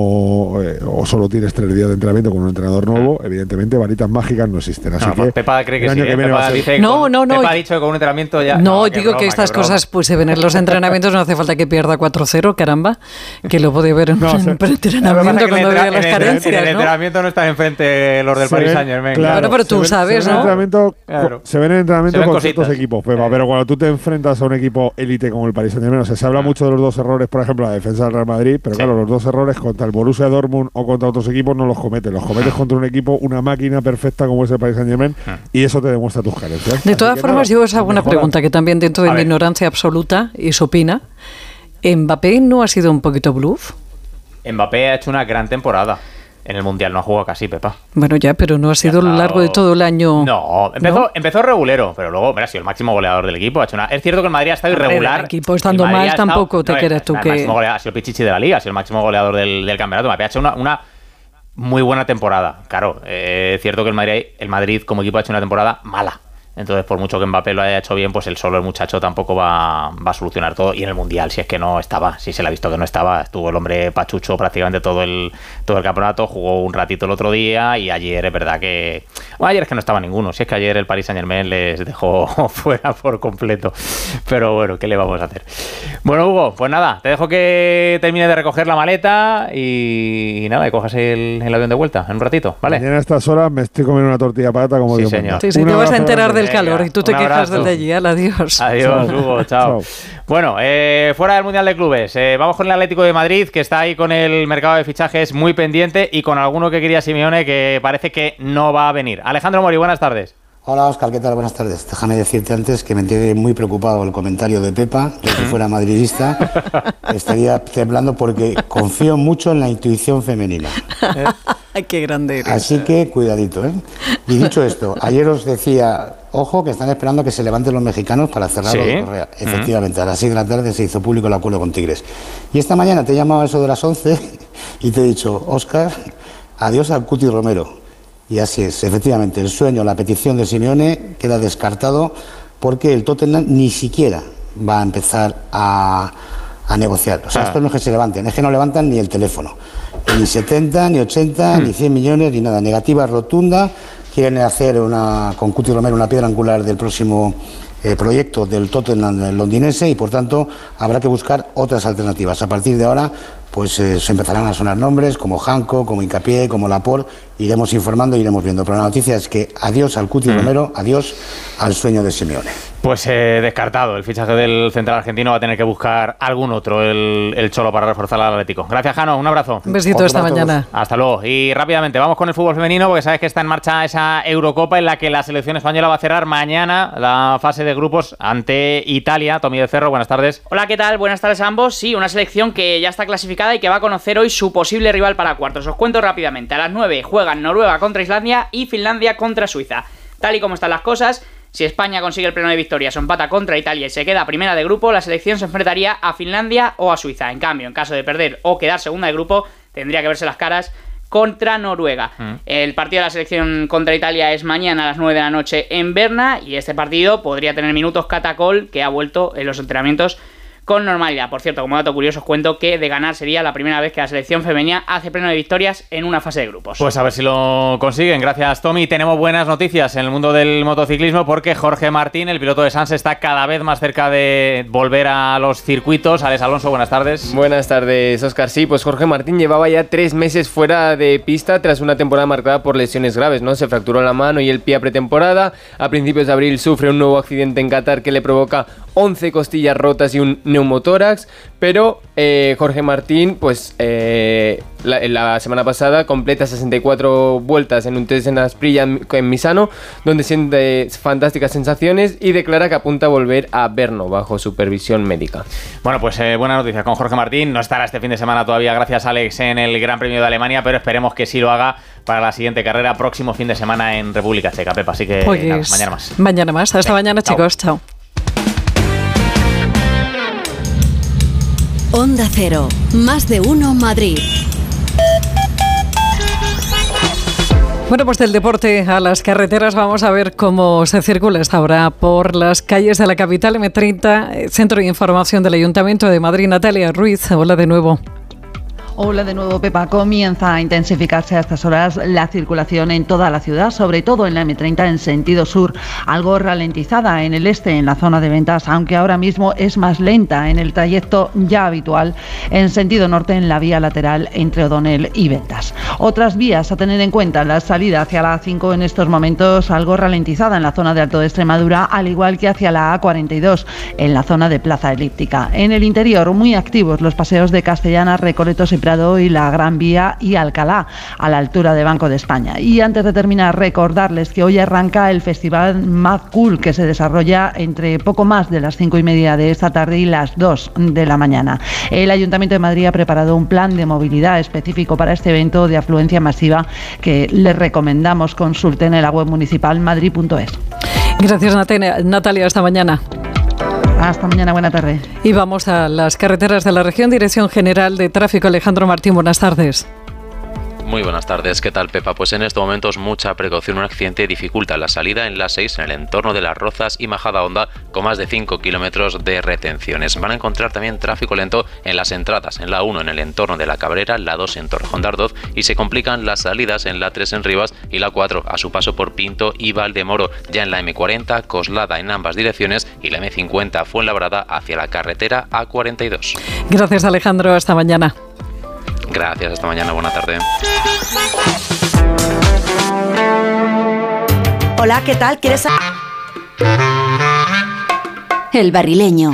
no eh, o solo tienes tres días de entrenamiento con un entrenador nuevo, mm. evidentemente varitas mágicas no existen. Así no, que Pepa cree que sí. Que Pepa dice no, con, no, no. Pepa ha dicho que con un entrenamiento ya. No, no digo broma, que estas cosas pues se ven en los entrenamientos, no hace falta que pierda cuatro cero, caramba, que lo puede ver en no, un se, entrenamiento cuando vea las carencias. En el entrenamiento no están enfrente los del Paris Saint-Germain. Claro, claro, pero tú se sabes, ven, ¿no? Se ven, entrenamiento, claro. se ven en entrenamiento con cositas. ciertos equipos, Pepa, eh. pero cuando tú te enfrentas a un equipo élite como el Paris Saint-Germain, o sea, se habla ah. mucho de los dos errores, por ejemplo, la defensa del Real Madrid, pero sí. claro, los dos errores contra el Borussia Dortmund o contra otros equipos no los cometes, los cometes ah. contra un equipo, una máquina perfecta como es el Paris Saint-Germain, ah. y eso te demuestra tus carencias. De todas formas, nada, yo os hago una pregunta que también dentro de mi ignorancia absoluta y supina. ¿Mbappé no ha sido un poquito bluff? Mbappé ha hecho una gran temporada. En el Mundial no ha jugado casi, Pepa. Bueno, ya, pero no ha sido a lo largo de todo el año. No, empezó, ¿no? empezó regulero, pero luego mira, ha sido el máximo goleador del equipo. Ha hecho una... Es cierto que el Madrid ha estado irregular. El equipo estando mal estado... tampoco te no, creas tú el que... Máximo goleador, ha sido el Pichichi de la Liga, ha sido el máximo goleador del, del campeonato. Me ha hecho una, una muy buena temporada. Claro, eh, es cierto que el Madrid, el Madrid como equipo ha hecho una temporada mala. Entonces, por mucho que Mbappé lo haya hecho bien, pues el solo el muchacho tampoco va, va a solucionar todo. Y en el Mundial, si es que no estaba, si se le ha visto que no estaba, estuvo el hombre pachucho prácticamente todo el todo el campeonato, jugó un ratito el otro día y ayer es verdad que... Bueno, ayer es que no estaba ninguno, si es que ayer el Paris Saint-Germain les dejó fuera por completo. Pero bueno, ¿qué le vamos a hacer? Bueno, Hugo, pues nada, te dejo que termine de recoger la maleta y, y nada, que cojas el, el avión de vuelta en un ratito, ¿vale? Mañana a estas horas me estoy comiendo una tortilla patata como sí, Dios señor. Sí, sí, te vas a enterar del calor y tú te quejas del de allí. Adiós. Adiós, Hugo. Chao. chao. Bueno, eh, fuera del Mundial de Clubes, eh, vamos con el Atlético de Madrid, que está ahí con el mercado de fichajes muy pendiente y con alguno que quería Simeone que parece que no va a venir. Alejandro Mori, buenas tardes. Hola, Óscar, ¿qué tal? Buenas tardes. Déjame decirte antes que me enteré muy preocupado el comentario de Pepa, que si fuera madridista estaría temblando porque confío mucho en la intuición femenina. Ay, qué grande eres. Así que cuidadito, ¿eh? Y dicho esto, ayer os decía, ojo, que están esperando que se levanten los mexicanos para cerrar ¿Sí? lo de Correa. Efectivamente, uh-huh. a las seis de la tarde se hizo público el acuerdo con Tigres. Y esta mañana te he llamado a eso de las once y te he dicho, Óscar, adiós al Cuti Romero. Y así es, efectivamente, el sueño, la petición de Simeone queda descartado porque el Tottenham ni siquiera va a empezar a, a negociar. O sea, ah. esto no es que se levanten, es que no levantan ni el teléfono. Ni setenta, ni ochenta, mm. ni cien millones, ni nada. Negativa rotunda. Quieren hacer una, con Cuti Romero una piedra angular del próximo eh, proyecto del Tottenham londinense y, por tanto, habrá que buscar otras alternativas. A partir de ahora, pues eh, se empezarán a sonar nombres como Janko, como Hincapié, como Laporte. Iremos informando e iremos viendo. Pero la noticia es que adiós al Cuti mm. Romero, adiós al sueño de Simeone. Pues eh, descartado. El fichaje del central argentino va a tener que buscar algún otro, el, el Cholo, para reforzar al Atlético. Gracias, Jano. Un abrazo. Un besito esta mañana. Hasta luego. Y rápidamente, vamos con el fútbol femenino, porque sabes que está en marcha esa Eurocopa en la que la selección española va a cerrar mañana la fase de grupos ante Italia. Tommy de Cerro, buenas tardes. Hola, ¿qué tal? Buenas tardes a ambos. Sí, una selección que ya está clasificada y que va a conocer hoy su posible rival para cuartos. Os cuento rápidamente. A las nueve juegan Noruega contra Islandia y Finlandia contra Suiza. Tal y como están las cosas, si España consigue el pleno de victorias o empata contra Italia y se queda primera de grupo, la selección se enfrentaría a Finlandia o a Suiza. En cambio, en caso de perder o quedar segunda de grupo, tendría que verse las caras contra Noruega. Mm. El partido de la selección contra Italia es mañana a las nueve de la noche en Berna, y este partido podría tener minutos Catacol, que ha vuelto en los entrenamientos con normalidad. Por cierto, como dato curioso, os cuento que de ganar sería la primera vez que la selección femenina hace pleno de victorias en una fase de grupos. Pues a ver si lo consiguen. Gracias, Tommy. Tenemos buenas noticias en el mundo del motociclismo, porque Jorge Martín, el piloto de Sanz, está cada vez más cerca de volver a los circuitos. Alex Alonso, buenas tardes. Buenas tardes, Óscar. Sí, pues Jorge Martín llevaba ya tres meses fuera de pista tras una temporada marcada por lesiones graves, ¿no? Se fracturó la mano y el pie a pretemporada. A principios de abril sufre un nuevo accidente en Qatar que le provoca once costillas rotas y un neumotórax, pero eh, Jorge Martín, pues eh, la, la semana pasada completa sesenta y cuatro vueltas en un test en Asprilla en, en Misano, donde siente fantásticas sensaciones y declara que apunta a volver a Brno bajo supervisión médica. Bueno, pues eh, buena noticia con Jorge Martín. No estará este fin de semana todavía, gracias Alex, en el Gran Premio de Alemania, pero esperemos que sí lo haga para la siguiente carrera, próximo fin de semana en República Checa, Pepa. Así que pues nada, mañana más. Mañana más. Hasta sí. mañana, chao. Chicos. Chao. Onda Cero, más de uno Madrid. Bueno, pues del deporte a las carreteras vamos a ver cómo se circula esta hora por las calles de la capital. eme treinta, Centro de Información del Ayuntamiento de Madrid. Natalia Ruiz, hola de nuevo. Hola de nuevo, Pepa. Comienza a intensificarse a estas horas la circulación en toda la ciudad, sobre todo en la eme treinta en sentido sur, algo ralentizada en el este, en la zona de ventas, aunque ahora mismo es más lenta en el trayecto ya habitual en sentido norte en la vía lateral entre O'Donnell y Ventas. Otras vías a tener en cuenta: la salida hacia la A cinco en estos momentos algo ralentizada en la zona de Alto de Extremadura, al igual que hacia la A cuarenta y dos en la zona de Plaza Elíptica. En el interior, muy activos los paseos de Castellana, Recoletos y y la Gran Vía y Alcalá, a la altura de Banco de España. Y antes de terminar, recordarles que hoy arranca el festival Mad Cool, que se desarrolla entre poco más de las cinco y media de esta tarde y las dos de la mañana. El Ayuntamiento de Madrid ha preparado un plan de movilidad específico para este evento de afluencia masiva que les recomendamos consulten en la web municipal madrid punto es. Gracias, Natalia. Hasta mañana. Hasta mañana, buena tarde. Y vamos a las carreteras de la región. Dirección General de Tráfico, Alejandro Martín, buenas tardes. Muy buenas tardes, ¿qué tal, Pepa? Pues en estos momentos mucha precaución. Un accidente dificulta la salida en la seis en el entorno de Las Rozas y Majadahonda, con más de cinco kilómetros de retenciones. Van a encontrar también tráfico lento en las entradas, en la uno en el entorno de La Cabrera, la dos en Torrejón de Ardoz, y se complican las salidas en la tres en Rivas y la cuatro a su paso por Pinto y Valdemoro. Ya en la eme cuarenta, Coslada en ambas direcciones, y la eme cincuenta Fuenlabrada hacia la carretera A cuarenta y dos. Gracias, Alejandro. Hasta mañana. Gracias, hasta mañana, buena tarde. Hola, ¿qué tal? ¿Quieres...? El Barrileño.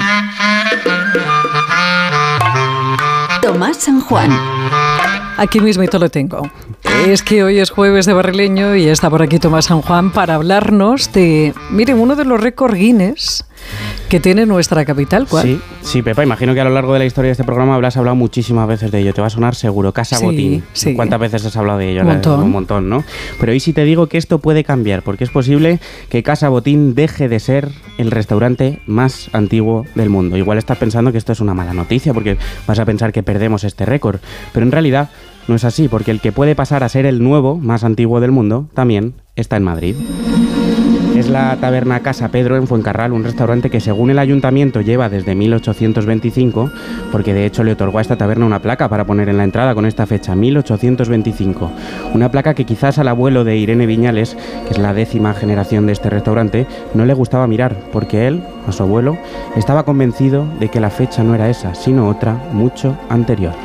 Tomás San Juan. Aquí mismito lo tengo. Es que hoy es jueves de Barrileño y está por aquí Tomás San Juan para hablarnos de, miren, uno de los récords Guinness que tiene nuestra capital. ¿Cuál? Sí, sí, Pepa, imagino que a lo largo de la historia de este programa habrás hablado muchísimas veces de ello. Te va a sonar seguro. Casa sí, Botín. Sí. ¿Cuántas veces has hablado de ello? Un montón. Un montón, ¿no? Pero hoy sí te digo que esto puede cambiar, porque es posible que Casa Botín deje de ser el restaurante más antiguo del mundo. Igual estás pensando que esto es una mala noticia, porque vas a pensar que perdemos este récord. Pero en realidad no es así, porque el que puede pasar a ser el nuevo, más antiguo del mundo, también está en Madrid. Es la taberna Casa Pedro en Fuencarral, un restaurante que según el ayuntamiento lleva desde mil ochocientos veinticinco, porque de hecho le otorgó a esta taberna una placa para poner en la entrada con esta fecha, mil ochocientos veinticinco. Una placa que quizás al abuelo de Irene Viñales, que es la décima generación de este restaurante, no le gustaba mirar, porque él, a su abuelo, estaba convencido de que la fecha no era esa, sino otra, mucho anterior.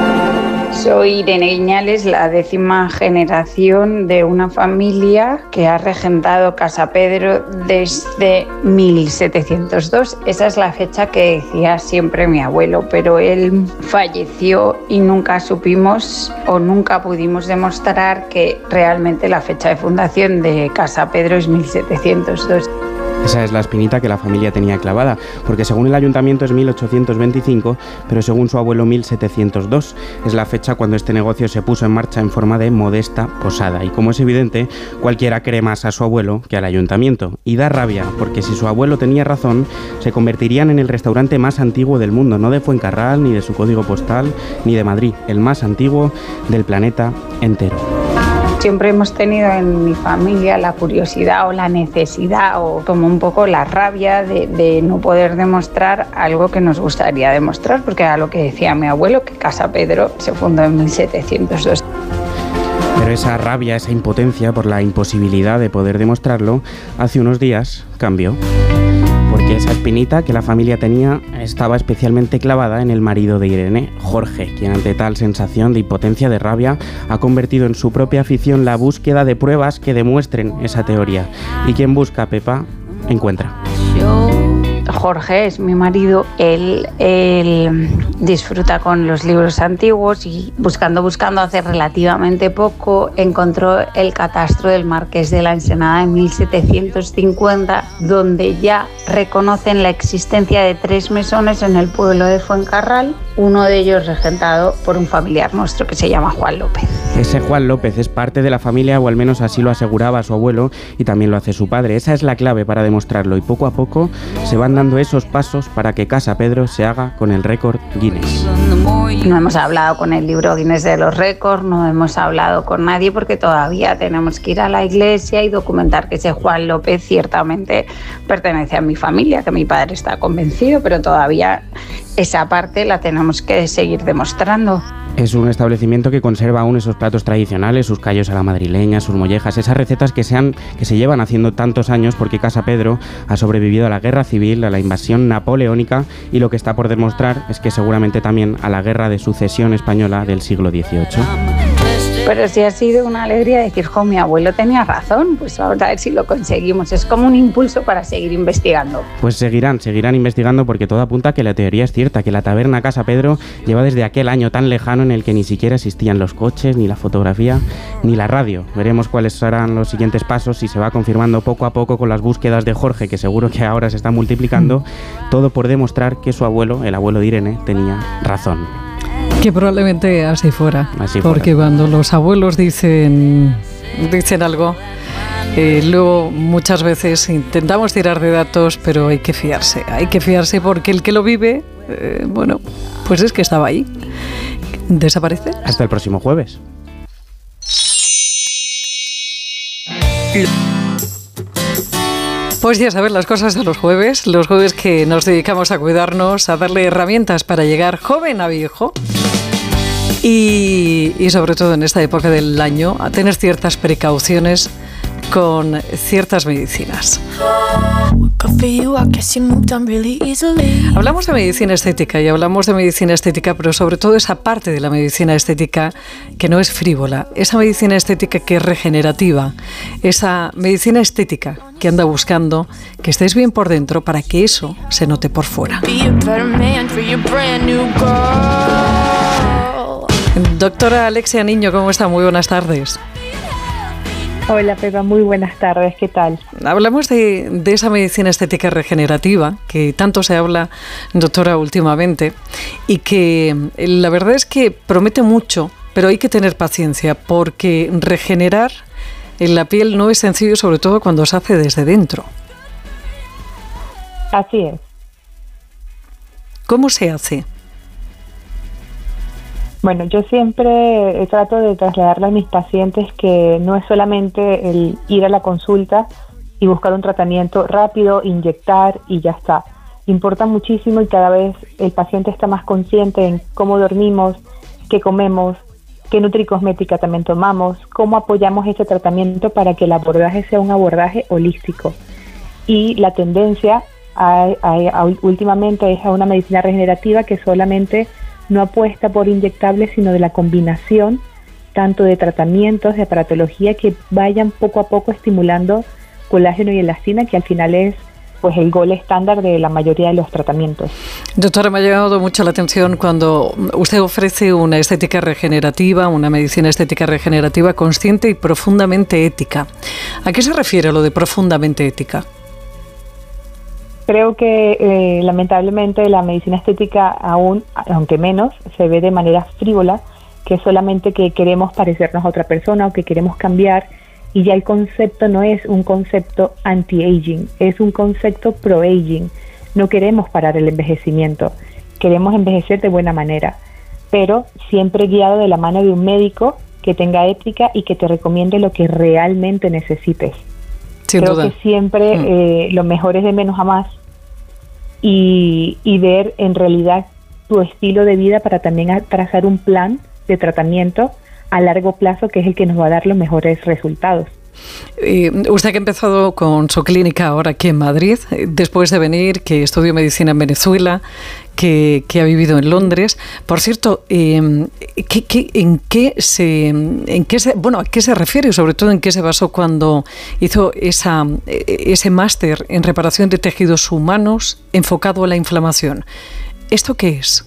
Soy Irene Viñales, la décima generación de una familia que ha regentado Casa Pedro desde mil setecientos dos. Esa es la fecha que decía siempre mi abuelo, pero él falleció y nunca supimos o nunca pudimos demostrar que realmente la fecha de fundación de Casa Pedro es mil setecientos dos. Esa es la espinita que la familia tenía clavada, porque según el ayuntamiento es mil ochocientos veinticinco, pero según su abuelo mil setecientos dos. Es la fecha cuando este negocio se puso en marcha en forma de modesta posada. Y como es evidente, cualquiera cree más a su abuelo que al ayuntamiento. Y da rabia, porque si su abuelo tenía razón, se convertirían en el restaurante más antiguo del mundo, no de Fuencarral, ni de su código postal, ni de Madrid, el más antiguo del planeta entero. Siempre hemos tenido en mi familia la curiosidad o la necesidad o como un poco la rabia de, de no poder demostrar algo que nos gustaría demostrar, porque era lo que decía mi abuelo, que Casa Pedro se fundó en mil setecientos dos. Pero esa rabia, esa impotencia por la imposibilidad de poder demostrarlo, hace unos días cambió. Porque esa espinita que la familia tenía estaba especialmente clavada en el marido de Irene, Jorge, quien ante tal sensación de impotencia, de rabia, ha convertido en su propia afición la búsqueda de pruebas que demuestren esa teoría. Y quien busca, Pepa, encuentra. Jorge es mi marido, él, él disfruta con los libros antiguos y buscando, buscando hace relativamente poco encontró el catastro del Marqués de la Ensenada en mil setecientos cincuenta, donde ya reconocen la existencia de tres mesones en el pueblo de Fuencarral, uno de ellos regentado por un familiar nuestro que se llama Juan López. Ese Juan López es parte de la familia, o al menos así lo aseguraba su abuelo, y también lo hace su padre. Esa es la clave para demostrarlo, y poco a poco se van dando esos pasos para que Casa Pedro se haga con el récord Guinness. No hemos hablado con el libro Guinness de los récords, no hemos hablado con nadie porque todavía tenemos que ir a la iglesia y documentar que ese Juan López ciertamente pertenece a mi familia, que mi padre está convencido, pero todavía esa parte la tenemos que seguir demostrando. Es un establecimiento que conserva aún esos platos tradicionales, sus callos a la madrileña, sus mollejas, esas recetas que se, han, que se llevan haciendo tantos años porque Casa Pedro ha sobrevivido a la guerra civil, a la invasión napoleónica y lo que está por demostrar es que seguramente también a la guerra de sucesión española del siglo dieciocho. Pero sí ha sido una alegría decir, jo, mi abuelo tenía razón, pues vamos a ver si lo conseguimos. Es como un impulso para seguir investigando. Pues seguirán, seguirán investigando porque todo apunta a que la teoría es cierta, que la taberna Casa Pedro lleva desde aquel año tan lejano en el que ni siquiera existían los coches, ni la fotografía, ni la radio. Veremos cuáles serán los siguientes pasos y se va confirmando poco a poco con las búsquedas de Jorge, que seguro que ahora se están multiplicando, todo por demostrar que su abuelo, el abuelo de Irene, tenía razón. Que probablemente así fuera, así porque fuera. Cuando los abuelos dicen, dicen algo, eh, luego muchas veces intentamos tirar de datos, pero hay que fiarse, hay que fiarse porque el que lo vive, eh, bueno, pues es que estaba ahí. ¿Desaparece? Hasta el próximo jueves. Pues ya saber las cosas de los jueves, los jueves que nos dedicamos a cuidarnos, a darle herramientas para llegar joven a viejo y, y sobre todo en esta época del año a tener ciertas precauciones con ciertas medicinas. Hablamos de medicina estética y hablamos de medicina estética, pero sobre todo esa parte de la medicina estética que no es frívola, esa medicina estética que es regenerativa, esa medicina estética que anda buscando que estés bien por dentro para que eso se note por fuera. Doctora Alexia Niño, ¿cómo está? Muy buenas tardes. Hola Pepa, muy buenas tardes, ¿qué tal? Hablamos de, de esa medicina estética regenerativa que tanto se habla, doctora, últimamente y que la verdad es que promete mucho, pero hay que tener paciencia porque regenerar en la piel no es sencillo, sobre todo cuando se hace desde dentro. Así es. ¿Cómo se hace? Bueno, yo siempre trato de trasladarle a mis pacientes que no es solamente el ir a la consulta y buscar un tratamiento rápido, inyectar y ya está. Importa muchísimo y cada vez el paciente está más consciente en cómo dormimos, qué comemos, qué nutricosmética también tomamos, cómo apoyamos ese tratamiento para que el abordaje sea un abordaje holístico. Y la tendencia a, a, a, últimamente es a una medicina regenerativa que solamente no apuesta por inyectables, sino de la combinación tanto de tratamientos, de aparatología que vayan poco a poco estimulando colágeno y elastina, que al final es pues el gol estándar de la mayoría de los tratamientos. Doctora, me ha llamado mucho la atención cuando usted ofrece una estética regenerativa, una medicina estética regenerativa consciente y profundamente ética. ¿A qué se refiere lo de profundamente ética? Creo que eh, lamentablemente la medicina estética aún, aunque menos, se ve de manera frívola, que es solamente que queremos parecernos a otra persona o que queremos cambiar, y ya el concepto no es un concepto anti-aging, es un concepto pro-aging. No queremos parar el envejecimiento, queremos envejecer de buena manera, pero siempre guiado de la mano de un médico que tenga ética y que te recomiende lo que realmente necesites. Sin Creo duda. que siempre mm. eh, lo mejor es de menos a más y, y ver en realidad tu estilo de vida para también trazar un plan de tratamiento a largo plazo, que es el que nos va a dar los mejores resultados. Y usted que ha empezado con su clínica ahora aquí en Madrid, después de venir, que estudió medicina en Venezuela, que, que ha vivido en Londres. Por cierto, eh, ¿qué, qué, en qué se, en qué se, bueno, ¿a qué se refiere? Sobre todo, ¿en qué se basó cuando hizo esa, ese máster en reparación de tejidos humanos enfocado a la inflamación? ¿Esto qué es?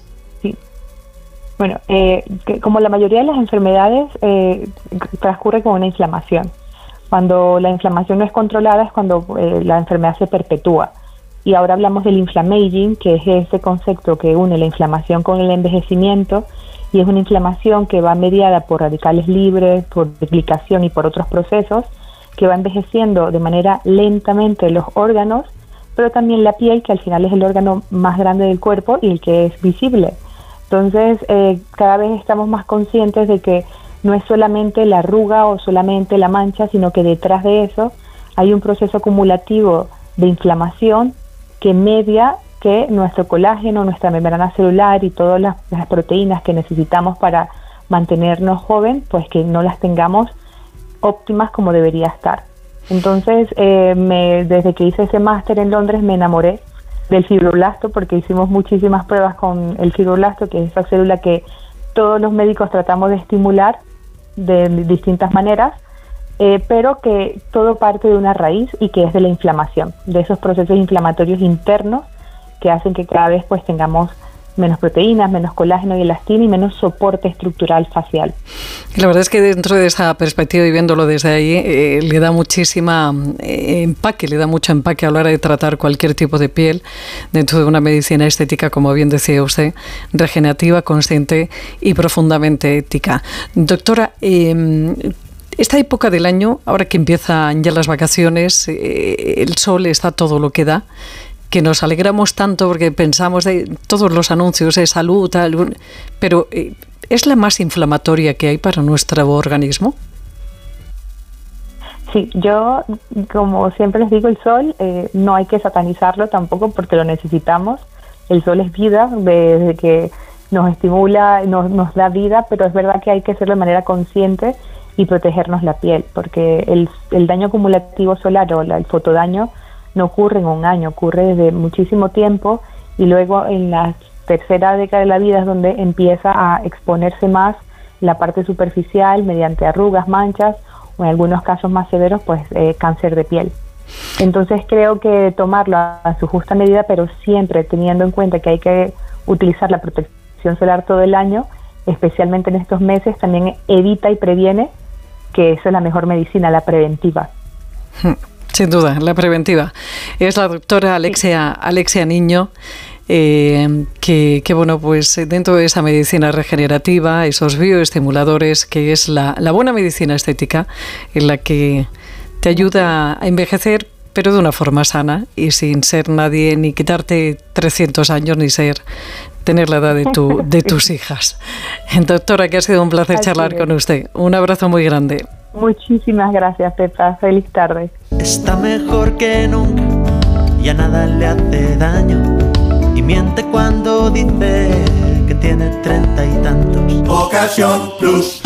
Bueno, eh, que como la mayoría de las enfermedades eh, transcurre con una inflamación. Cuando la inflamación no es controlada es cuando eh, la enfermedad se perpetúa. Y ahora hablamos del inflammaging, que es ese concepto que une la inflamación con el envejecimiento, y es una inflamación que va mediada por radicales libres, por glicación y por otros procesos, que va envejeciendo de manera lentamente los órganos, pero también la piel, que al final es el órgano más grande del cuerpo y el que es visible. Entonces, eh, cada vez estamos más conscientes de que no es solamente la arruga o solamente la mancha, sino que detrás de eso hay un proceso acumulativo de inflamación que media que nuestro colágeno, nuestra membrana celular y todas las, las proteínas que necesitamos para mantenernos joven, pues que no las tengamos óptimas como debería estar. Entonces, eh, me, desde que hice ese máster en Londres me enamoré del fibroblasto, porque hicimos muchísimas pruebas con el fibroblasto, que es esa célula que todos los médicos tratamos de estimular de distintas maneras, eh, pero que todo parte de una raíz y que es de la inflamación, de esos procesos inflamatorios internos que hacen que cada vez pues tengamos menos proteínas, menos colágeno y elastina y menos soporte estructural facial. La verdad es que dentro de esa perspectiva y viéndolo desde ahí, eh, le da muchísima eh, empaque, le da mucho empaque a la hora de tratar cualquier tipo de piel dentro de una medicina estética, como bien decía usted, regenerativa, consciente y profundamente ética. Doctora, eh, esta época del año, ahora que empiezan ya las vacaciones, eh, el sol está todo lo que da, que nos alegramos tanto porque pensamos de todos los anuncios de salud, tal, pero eh, ¿es la más inflamatoria que hay para nuestro organismo? Sí, yo, como siempre les digo, el sol eh, no hay que satanizarlo tampoco porque lo necesitamos. El sol es vida, desde que nos estimula, nos, nos da vida, pero es verdad que hay que hacerlo de manera consciente y protegernos la piel, porque el, el daño acumulativo solar o la, el fotodaño no ocurre en un año, ocurre desde muchísimo tiempo y luego en la tercera década de la vida es donde empieza a exponerse más la parte superficial mediante arrugas, manchas o en algunos casos más severos pues eh, cáncer de piel. Entonces creo que tomarlo a su justa medida, pero siempre teniendo en cuenta que hay que utilizar la protección solar todo el año, especialmente en estos meses, también evita y previene, que eso es la mejor medicina, la preventiva. Sin duda, la preventiva. Es la doctora Alexia, Alexia Niño, eh, que, que, bueno, pues dentro de esa medicina regenerativa, esos bioestimuladores, que es la, la buena medicina estética, en la que te ayuda a envejecer, pero de una forma sana y sin ser nadie, ni quitarte trescientos años, ni ser tener la edad de, tu, de tus hijas. Doctora, que ha sido un placer Así charlar es. con usted. Un abrazo muy grande. Muchísimas gracias, Pepa. Feliz tarde. Está mejor que nunca, ya nada le hace daño y miente cuando dice que tiene treinta y tantos. Ocasión Plus.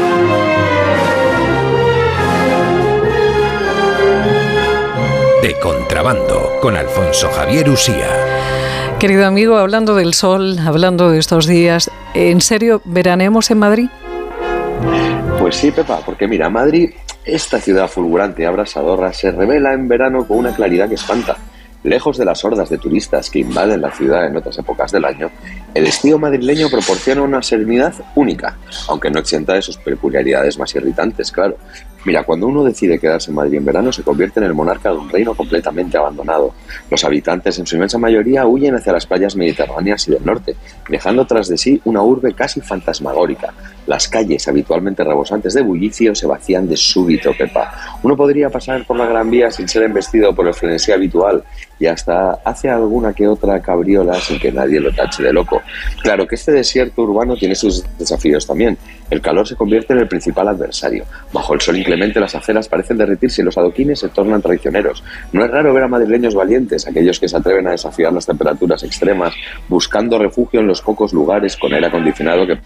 De contrabando con Alfonso Javier Usía. Querido amigo, hablando del sol, hablando de estos días, ¿en serio veraneamos en Madrid? Pues sí, Pepa, porque mira, Madrid, esta ciudad fulgurante y abrasadora, se revela en verano con una claridad que espanta. Lejos de las hordas de turistas que invaden la ciudad en otras épocas del año, el estío madrileño proporciona una serenidad única, aunque no exenta de sus peculiaridades más irritantes, claro. Mira, cuando uno decide quedarse en Madrid en verano, se convierte en el monarca de un reino completamente abandonado. Los habitantes, en su inmensa mayoría, huyen hacia las playas mediterráneas y del norte, dejando tras de sí una urbe casi fantasmagórica. Las calles, habitualmente rebosantes de bullicio, se vacían de súbito, Pepa. Uno podría pasar por la Gran Vía sin ser embestido por el frenesí habitual y hasta hace alguna que otra cabriola sin que nadie lo tache de loco. Claro que este desierto urbano tiene sus desafíos también. El calor se convierte en el principal adversario. Bajo el sol inclemente las aceras parecen derretirse y los adoquines se tornan traicioneros. No es raro ver a madrileños valientes, aquellos que se atreven a desafiar las temperaturas extremas, buscando refugio en los pocos lugares con aire acondicionado que...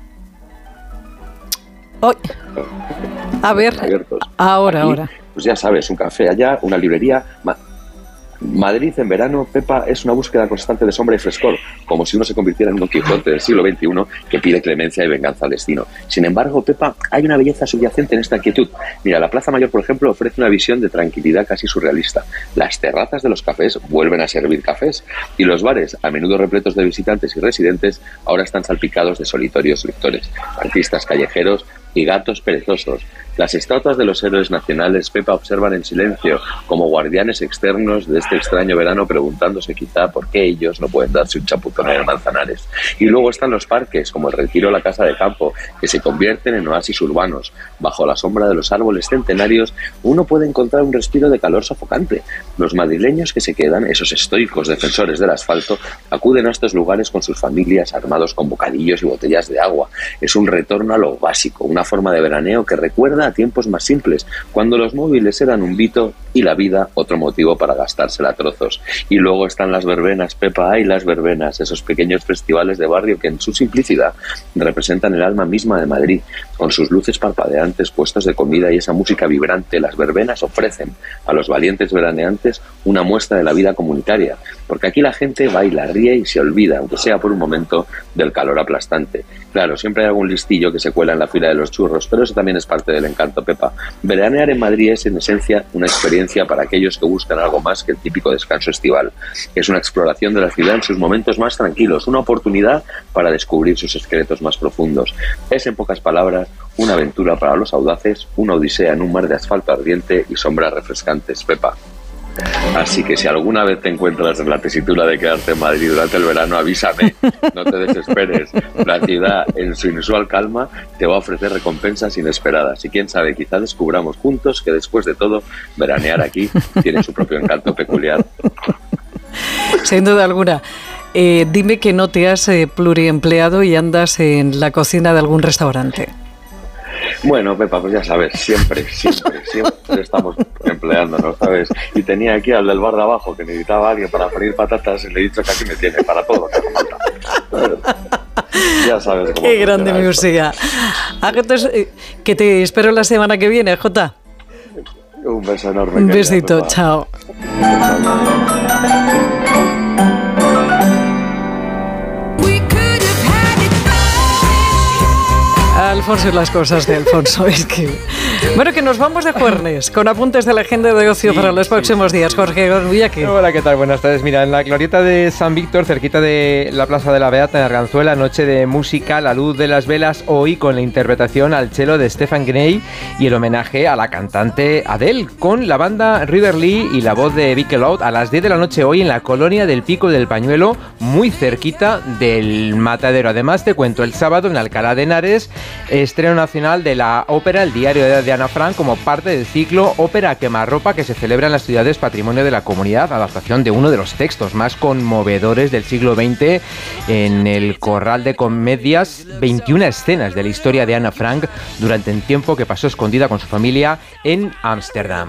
Oh. A ver, abiertos. ahora, Aquí, ahora. Pues ya sabes, un café allá, una librería... Ma- Madrid en verano, Pepa, es una búsqueda constante de sombra y frescor, como si uno se convirtiera en un Don Quijote del siglo veintiuno que pide clemencia y venganza al destino. Sin embargo, Pepa, hay una belleza subyacente en esta quietud. Mira, la Plaza Mayor, por ejemplo, ofrece una visión de tranquilidad casi surrealista. Las terrazas de los cafés vuelven a servir cafés y los bares, a menudo repletos de visitantes y residentes, ahora están salpicados de solitarios lectores, artistas callejeros y gatos perezosos. Las estatuas de los héroes nacionales, Pepa, observan en silencio como guardianes externos de este extraño verano, preguntándose quizá por qué ellos no pueden darse un chapuzón en el Manzanares. Y luego están los parques, como el Retiro o la Casa de Campo, que se convierten en oasis urbanos. Bajo la sombra de los árboles centenarios, uno puede encontrar un respiro de calor sofocante. Los madrileños que se quedan, esos estoicos defensores del asfalto, acuden a estos lugares con sus familias, armados con bocadillos y botellas de agua. Es un retorno a lo básico, una forma de veraneo que recuerda a tiempos más simples, cuando los móviles eran un vito y la vida otro motivo para gastársela a trozos. Y luego están las verbenas, Pepa, ay, las verbenas, esos pequeños festivales de barrio que en su simplicidad representan el alma misma de Madrid. Con sus luces parpadeantes, puestos de comida y esa música vibrante, las verbenas ofrecen a los valientes veraneantes una muestra de la vida comunitaria, porque aquí la gente baila, ríe y se olvida, aunque sea por un momento, del calor aplastante. Claro, siempre hay algún listillo que se cuela en la fila de los churros, pero eso también es parte del encanto, Pepa. Veranear en Madrid es, en esencia, una experiencia para aquellos que buscan algo más que el típico descanso estival. Es una exploración de la ciudad en sus momentos más tranquilos, una oportunidad para descubrir sus secretos más profundos. Es, en pocas palabras, una aventura para los audaces, una odisea en un mar de asfalto ardiente y sombras refrescantes, Pepa. Así que si alguna vez te encuentras en la tesitura de quedarte en Madrid durante el verano, avísame, no te desesperes. La ciudad, en su inusual calma, te va a ofrecer recompensas inesperadas. Y quién sabe, quizá descubramos juntos que después de todo, veranear aquí tiene su propio encanto peculiar. Sin duda alguna. Eh, dime que no te has eh, pluriempleado y andas en la cocina de algún restaurante. Bueno, Pepa, pues ya sabes, siempre, siempre, siempre estamos empleándonos, ¿sabes? Y tenía aquí al del bar de abajo que necesitaba a alguien para freír patatas y le he dicho que aquí me tiene para todo lo que hace falta. Ya sabes cómo. Qué grande música. Que te espero la semana que viene, Jota. Un beso enorme. Un besito, Pepa. Chao. Alfonso y las cosas de Alfonso. Es que... Bueno, que nos vamos de jueves con apuntes de la agenda de ocio sí, para los próximos sí. días. Jorge Gorbullaque. Hola, ¿qué tal? Buenas tardes. Mira, en la glorieta de San Víctor, cerquita de la Plaza de la Beata, en Arganzuela, noche de música, la luz de las velas, hoy con la interpretación al cello de Stefan Gnei y el homenaje a la cantante Adele, con la banda River Lee y la voz de Vicky Loud a las diez de la noche hoy en la colonia del Pico del Pañuelo, muy cerquita del Matadero. Además, te cuento, el sábado en Alcalá de Henares, Estreno nacional de la ópera El diario de Ana Frank como parte del ciclo Ópera Quemarropa que se celebra en las ciudades Patrimonio de la Comunidad, adaptación de uno de los textos más conmovedores del siglo veinte. En el Corral de Comedias, veintiuna escenas de la historia de Ana Frank durante el tiempo que pasó escondida con su familia en Ámsterdam.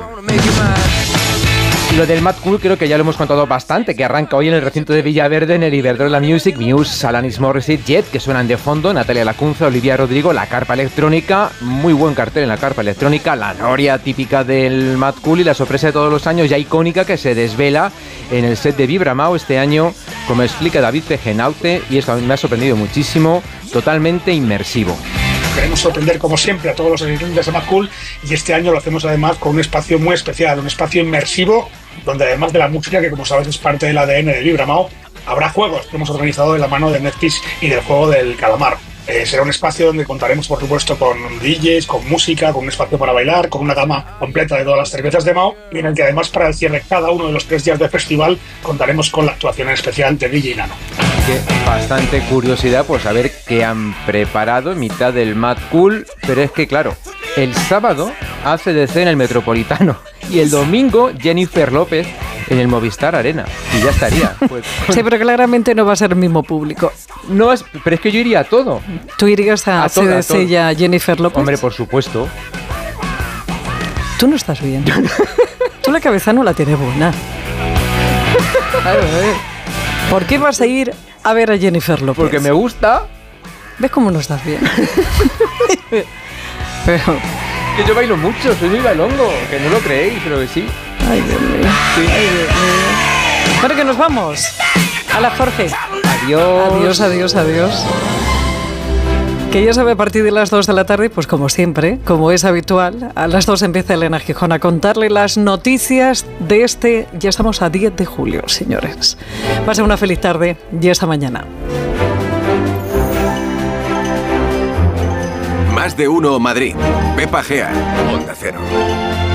Lo del Mad Cool creo que ya lo hemos contado bastante, que arranca hoy en el recinto de Villaverde, en el Iberdrola Music, Muse, Alanis Morissette, Jet, que suenan de fondo, Natalia Lacunza, Olivia Rodrigo, la carpa electrónica, muy buen cartel en la carpa electrónica, la noria típica del Mad Cool y la sorpresa de todos los años ya icónica que se desvela en el set de Vibramao este año, como explica David Pejenaute, y esto a mí me ha sorprendido muchísimo, totalmente inmersivo. Queremos sorprender como siempre a todos los asistentes de Mad Cool y este año lo hacemos además con un espacio muy especial, un espacio inmersivo donde además de la música, que como sabes es parte del A D N de Vibramao, habrá juegos que hemos organizado de la mano de Netflix y del juego del calamar. Eh, será un espacio donde contaremos por supuesto con D Js, con música, con un espacio para bailar, con una gama completa de todas las cervezas de Mao y en el que además para el cierre cada uno de los tres días del festival contaremos con la actuación especial de D J Nano. Que bastante curiosidad por saber qué han preparado en mitad del Mad Cool, pero es que claro, el sábado hace D C en el Metropolitano y el domingo Jennifer López en el Movistar Arena y ya estaría. Pues, con... Sí, pero claramente no va a ser el mismo público. No es, pero es que yo iría a todo. ¿Tú irías a, a C D C y a Jennifer López? Hombre, por supuesto. Tú no estás bien. Tú la cabeza no la tienes buena. A ver, a ver. ¿Por qué vas a ir a ver a Jennifer López? Porque me gusta. ¿Ves cómo no estás bien? Pero... que yo bailo mucho, soy muy bailongo, que no lo creéis, pero que sí. Ay, Dios mío. Sí. Ay, Dios mío. Bueno, que nos vamos. Hala, Jorge. Adiós. Adiós, adiós, adiós. Que ya sabe, a partir de las dos de la tarde, pues como siempre, como es habitual, a las dos empieza Elena Gijón a contarle las noticias de este, ya estamos a diez de julio, señores. Pasen una feliz tarde y hasta mañana. Más de uno Madrid. Pepa Gea, Onda Cero.